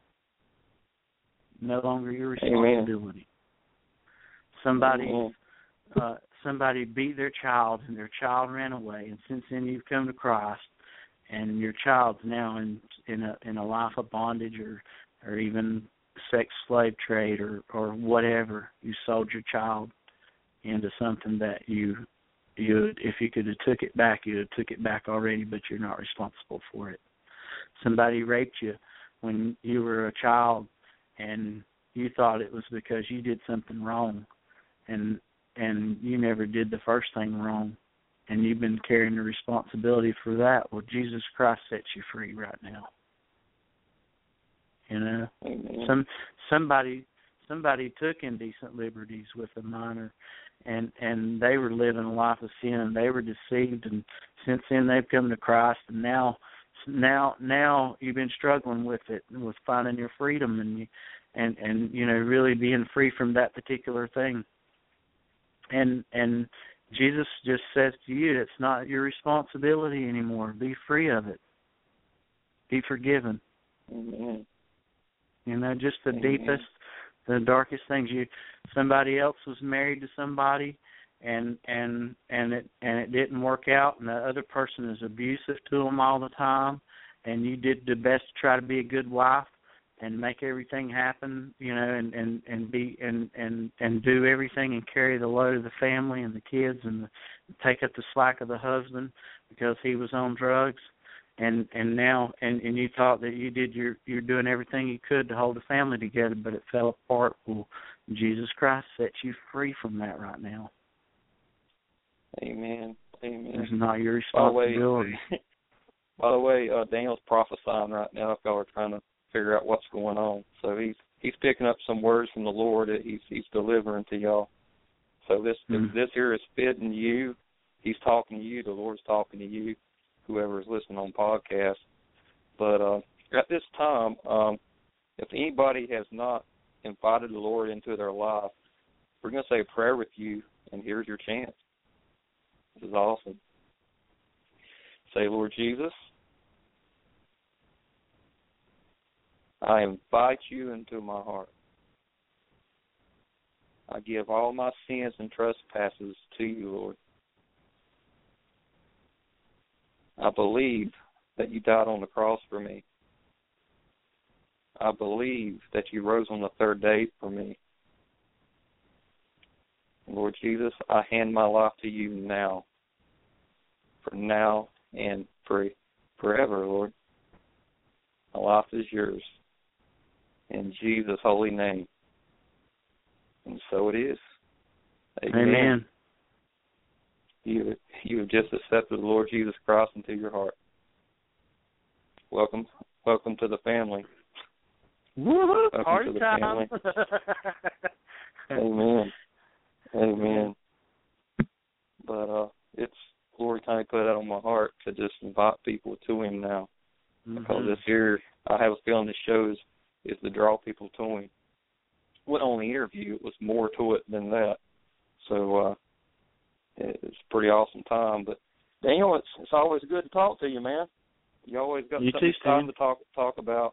No longer your responsibility. Amen. Somebody, uh, somebody beat their child, and their child ran away. And since then, you've come to Christ, and your child's now in in a in a life of bondage, or or even sex slave trade, or or whatever. You sold your child into something that you you if you could have took it back, you'd have took it back already, but you're not responsible for it. Somebody raped you when you were a child, and you thought it was because you did something wrong, and and you never did the first thing wrong, and you've been carrying the responsibility for that. Well, Jesus Christ sets you free right now. You know, Amen. some somebody somebody took indecent liberties with a minor, and and they were living a life of sin, and they were deceived, and since then they've come to Christ, and now now now you've been struggling with it, with finding your freedom and you, and and you know really being free from that particular thing. And and Jesus just says to you, it's not your responsibility anymore. Be free of it. Be forgiven. Amen. You know, just the Amen. deepest, the darkest things. You somebody else was married to somebody, and and and it and it didn't work out, and the other person is abusive to them all the time, and you did the best to try to be a good wife and make everything happen, you know, and and and be and and and do everything and carry the load of the family and the kids and the, take up the slack of the husband because he was on drugs. And and now and, and you thought that you did your you're doing everything you could to hold the family together, but it fell apart. Well, Jesus Christ sets you free from that right now. Amen. Amen. It's not your responsibility. By the way, by the way uh, Daniel's prophesying right now. If y'all are trying to figure out what's going on, so he's he's picking up some words from the Lord that he's he's delivering to y'all. So this mm-hmm. this here is fitting you. He's talking to you. The Lord's talking to you. Whoever is listening on podcast. But uh, at this time, um, if anybody has not invited the Lord into their life, we're going to say a prayer with you, and here's your chance. This is awesome. Say, Lord Jesus, I invite you into my heart. I give all my sins and trespasses to you, Lord. I believe that you died on the cross for me. I believe that you rose on the third day for me. Lord Jesus, I hand my life to you now, for now and for forever, Lord. My life is yours. In Jesus' holy name. And so it is. Amen. Amen. You you have just accepted the Lord Jesus Christ into your heart. Welcome, welcome to the family. Woo-hoo, welcome party to the time. family. Amen. Amen. But uh, it's Lord kind of put that on my heart to just invite people to Him now, mm-hmm. because this year I have a feeling the show is, is to draw people to Him. It wasn't only interview; it was more to it than that. So. uh It's a pretty awesome time, but Daniel, it's it's always good to talk to you, man. You always got you something too, time to talk talk about,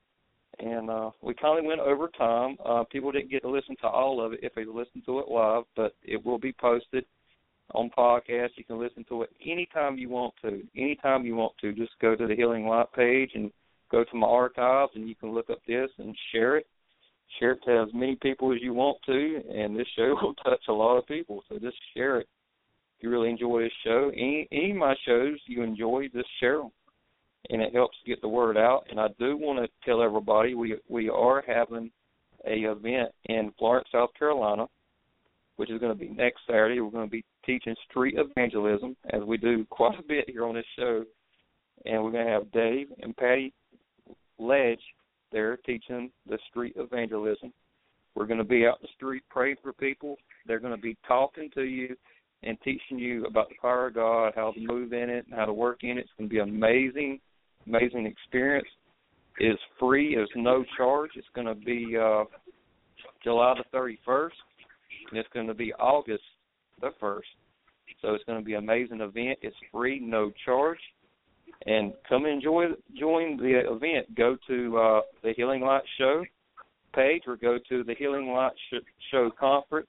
and uh, we kind of went over time. Uh, people didn't get to listen to all of it if they listened to it live, but it will be posted on podcast. You can listen to it anytime you want to. Anytime you want to, just go to the Healing Light page and go to my archives, and you can look up this and share it. Share it to as many people as you want to, and this show will touch a lot of people. So just share it. If you really enjoy this show, any, any of my shows you enjoy, just share them, and it helps get the word out. And I do want to tell everybody we we are having a event in Florence, South Carolina, which is going to be next Saturday. We're going to be teaching street evangelism, as we do quite a bit here on this show, and we're going to have Dave and Patty Ledge there teaching the street evangelism. We're going to be out in the street praying for people. They're going to be talking to you and teaching you about the power of God, how to move in it, and how to work in it. It's going to be an amazing, amazing experience. It is free. There's no charge. It's going to be uh, July the thirty-first, and it's going to be August the first. So it's going to be an amazing event. It's free, no charge. And come enjoy join the event. Go to uh, the Healing Light Show page, or go to the Healing Light Sh- Show Conference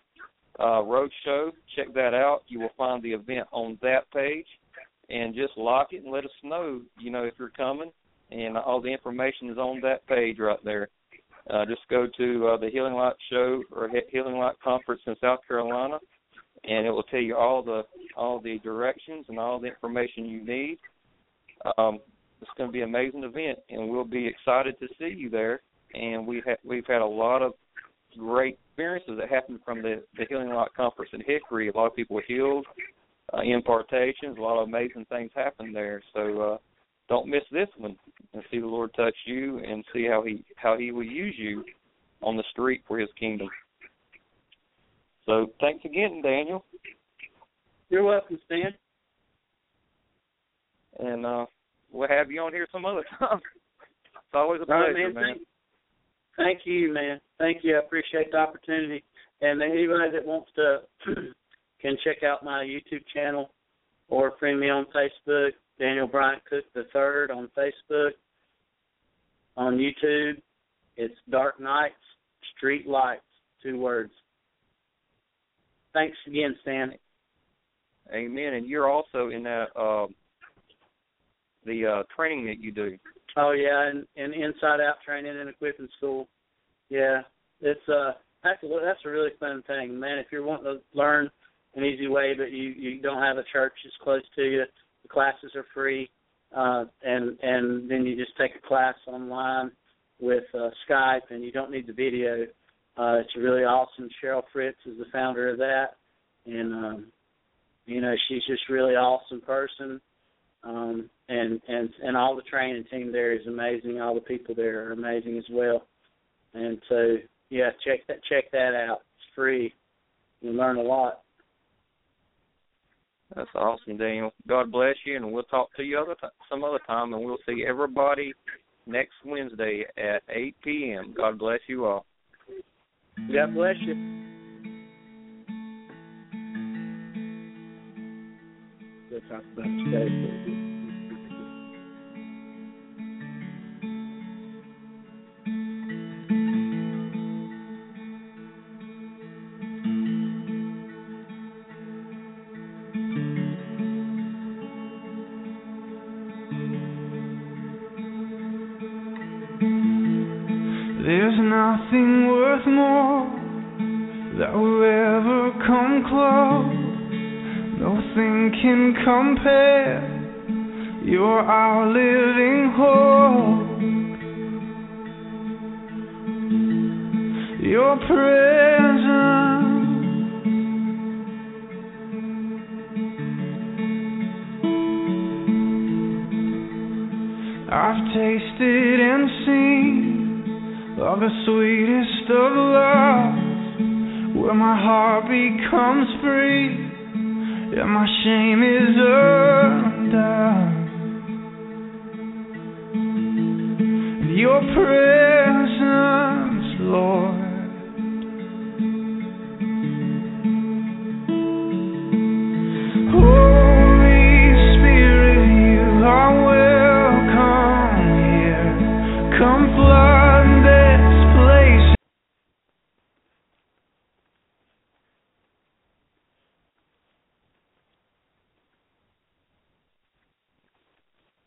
uh, Road Show. Check that out. You will find the event on that page, and just like it and let us know, you know, if you're coming. And all the information is on that page right there. Uh, just go to uh, the Healing Light Show or Healing Light Conference in South Carolina, and it will tell you all the all the directions and all the information you need. Um, it's going to be an amazing event, and we'll be excited to see you there. And we ha- we've had a lot of great experiences that happened from the, the Healing Light Conference in Hickory. A lot of people were healed, uh, impartations, a lot of amazing things happened there. So uh, don't miss this one, and see the Lord touch you and see how he how he will use you on the street for His kingdom. So thanks again, Daniel. You're welcome, Stan. And uh, we'll have you on here some other time. It's always a pleasure, right, man. man. Thank, thank you, man. Thank you. I appreciate the opportunity. And anybody that wants to can check out my YouTube channel or friend me on Facebook, Daniel Bryant Cook the Third on Facebook. On YouTube, it's Dark Nights, Street Lights, two words. Thanks again, Stan. Amen. And you're also in that uh, the uh, training that you do. Oh yeah, and, and inside out training and equipping school. Yeah, it's uh that's a, that's a really fun thing, man. If you're wanting to learn an easy way, but you, you don't have a church that's close to you, the classes are free, uh, and and then you just take a class online with uh, Skype, and you don't need the video. Uh, it's really awesome. Cheryl Fritz is the founder of that, and um, you know she's just a really awesome person. Um, and, and and all the training team there is amazing. All the people there are amazing as well. And so, yeah, check that check that out. It's free. You learn a lot. That's awesome, Daniel. God bless you, and we'll talk to you other t- some other time, and we'll see everybody next Wednesday at eight p.m. God bless you all. God bless you. Let's talk about today. There's nothing worth more that will ever come close. Nothing can compare. You're our living hope. Your presence I've tasted and seen of the sweetest of love, where my heart becomes free and my shame is undone. Your prayer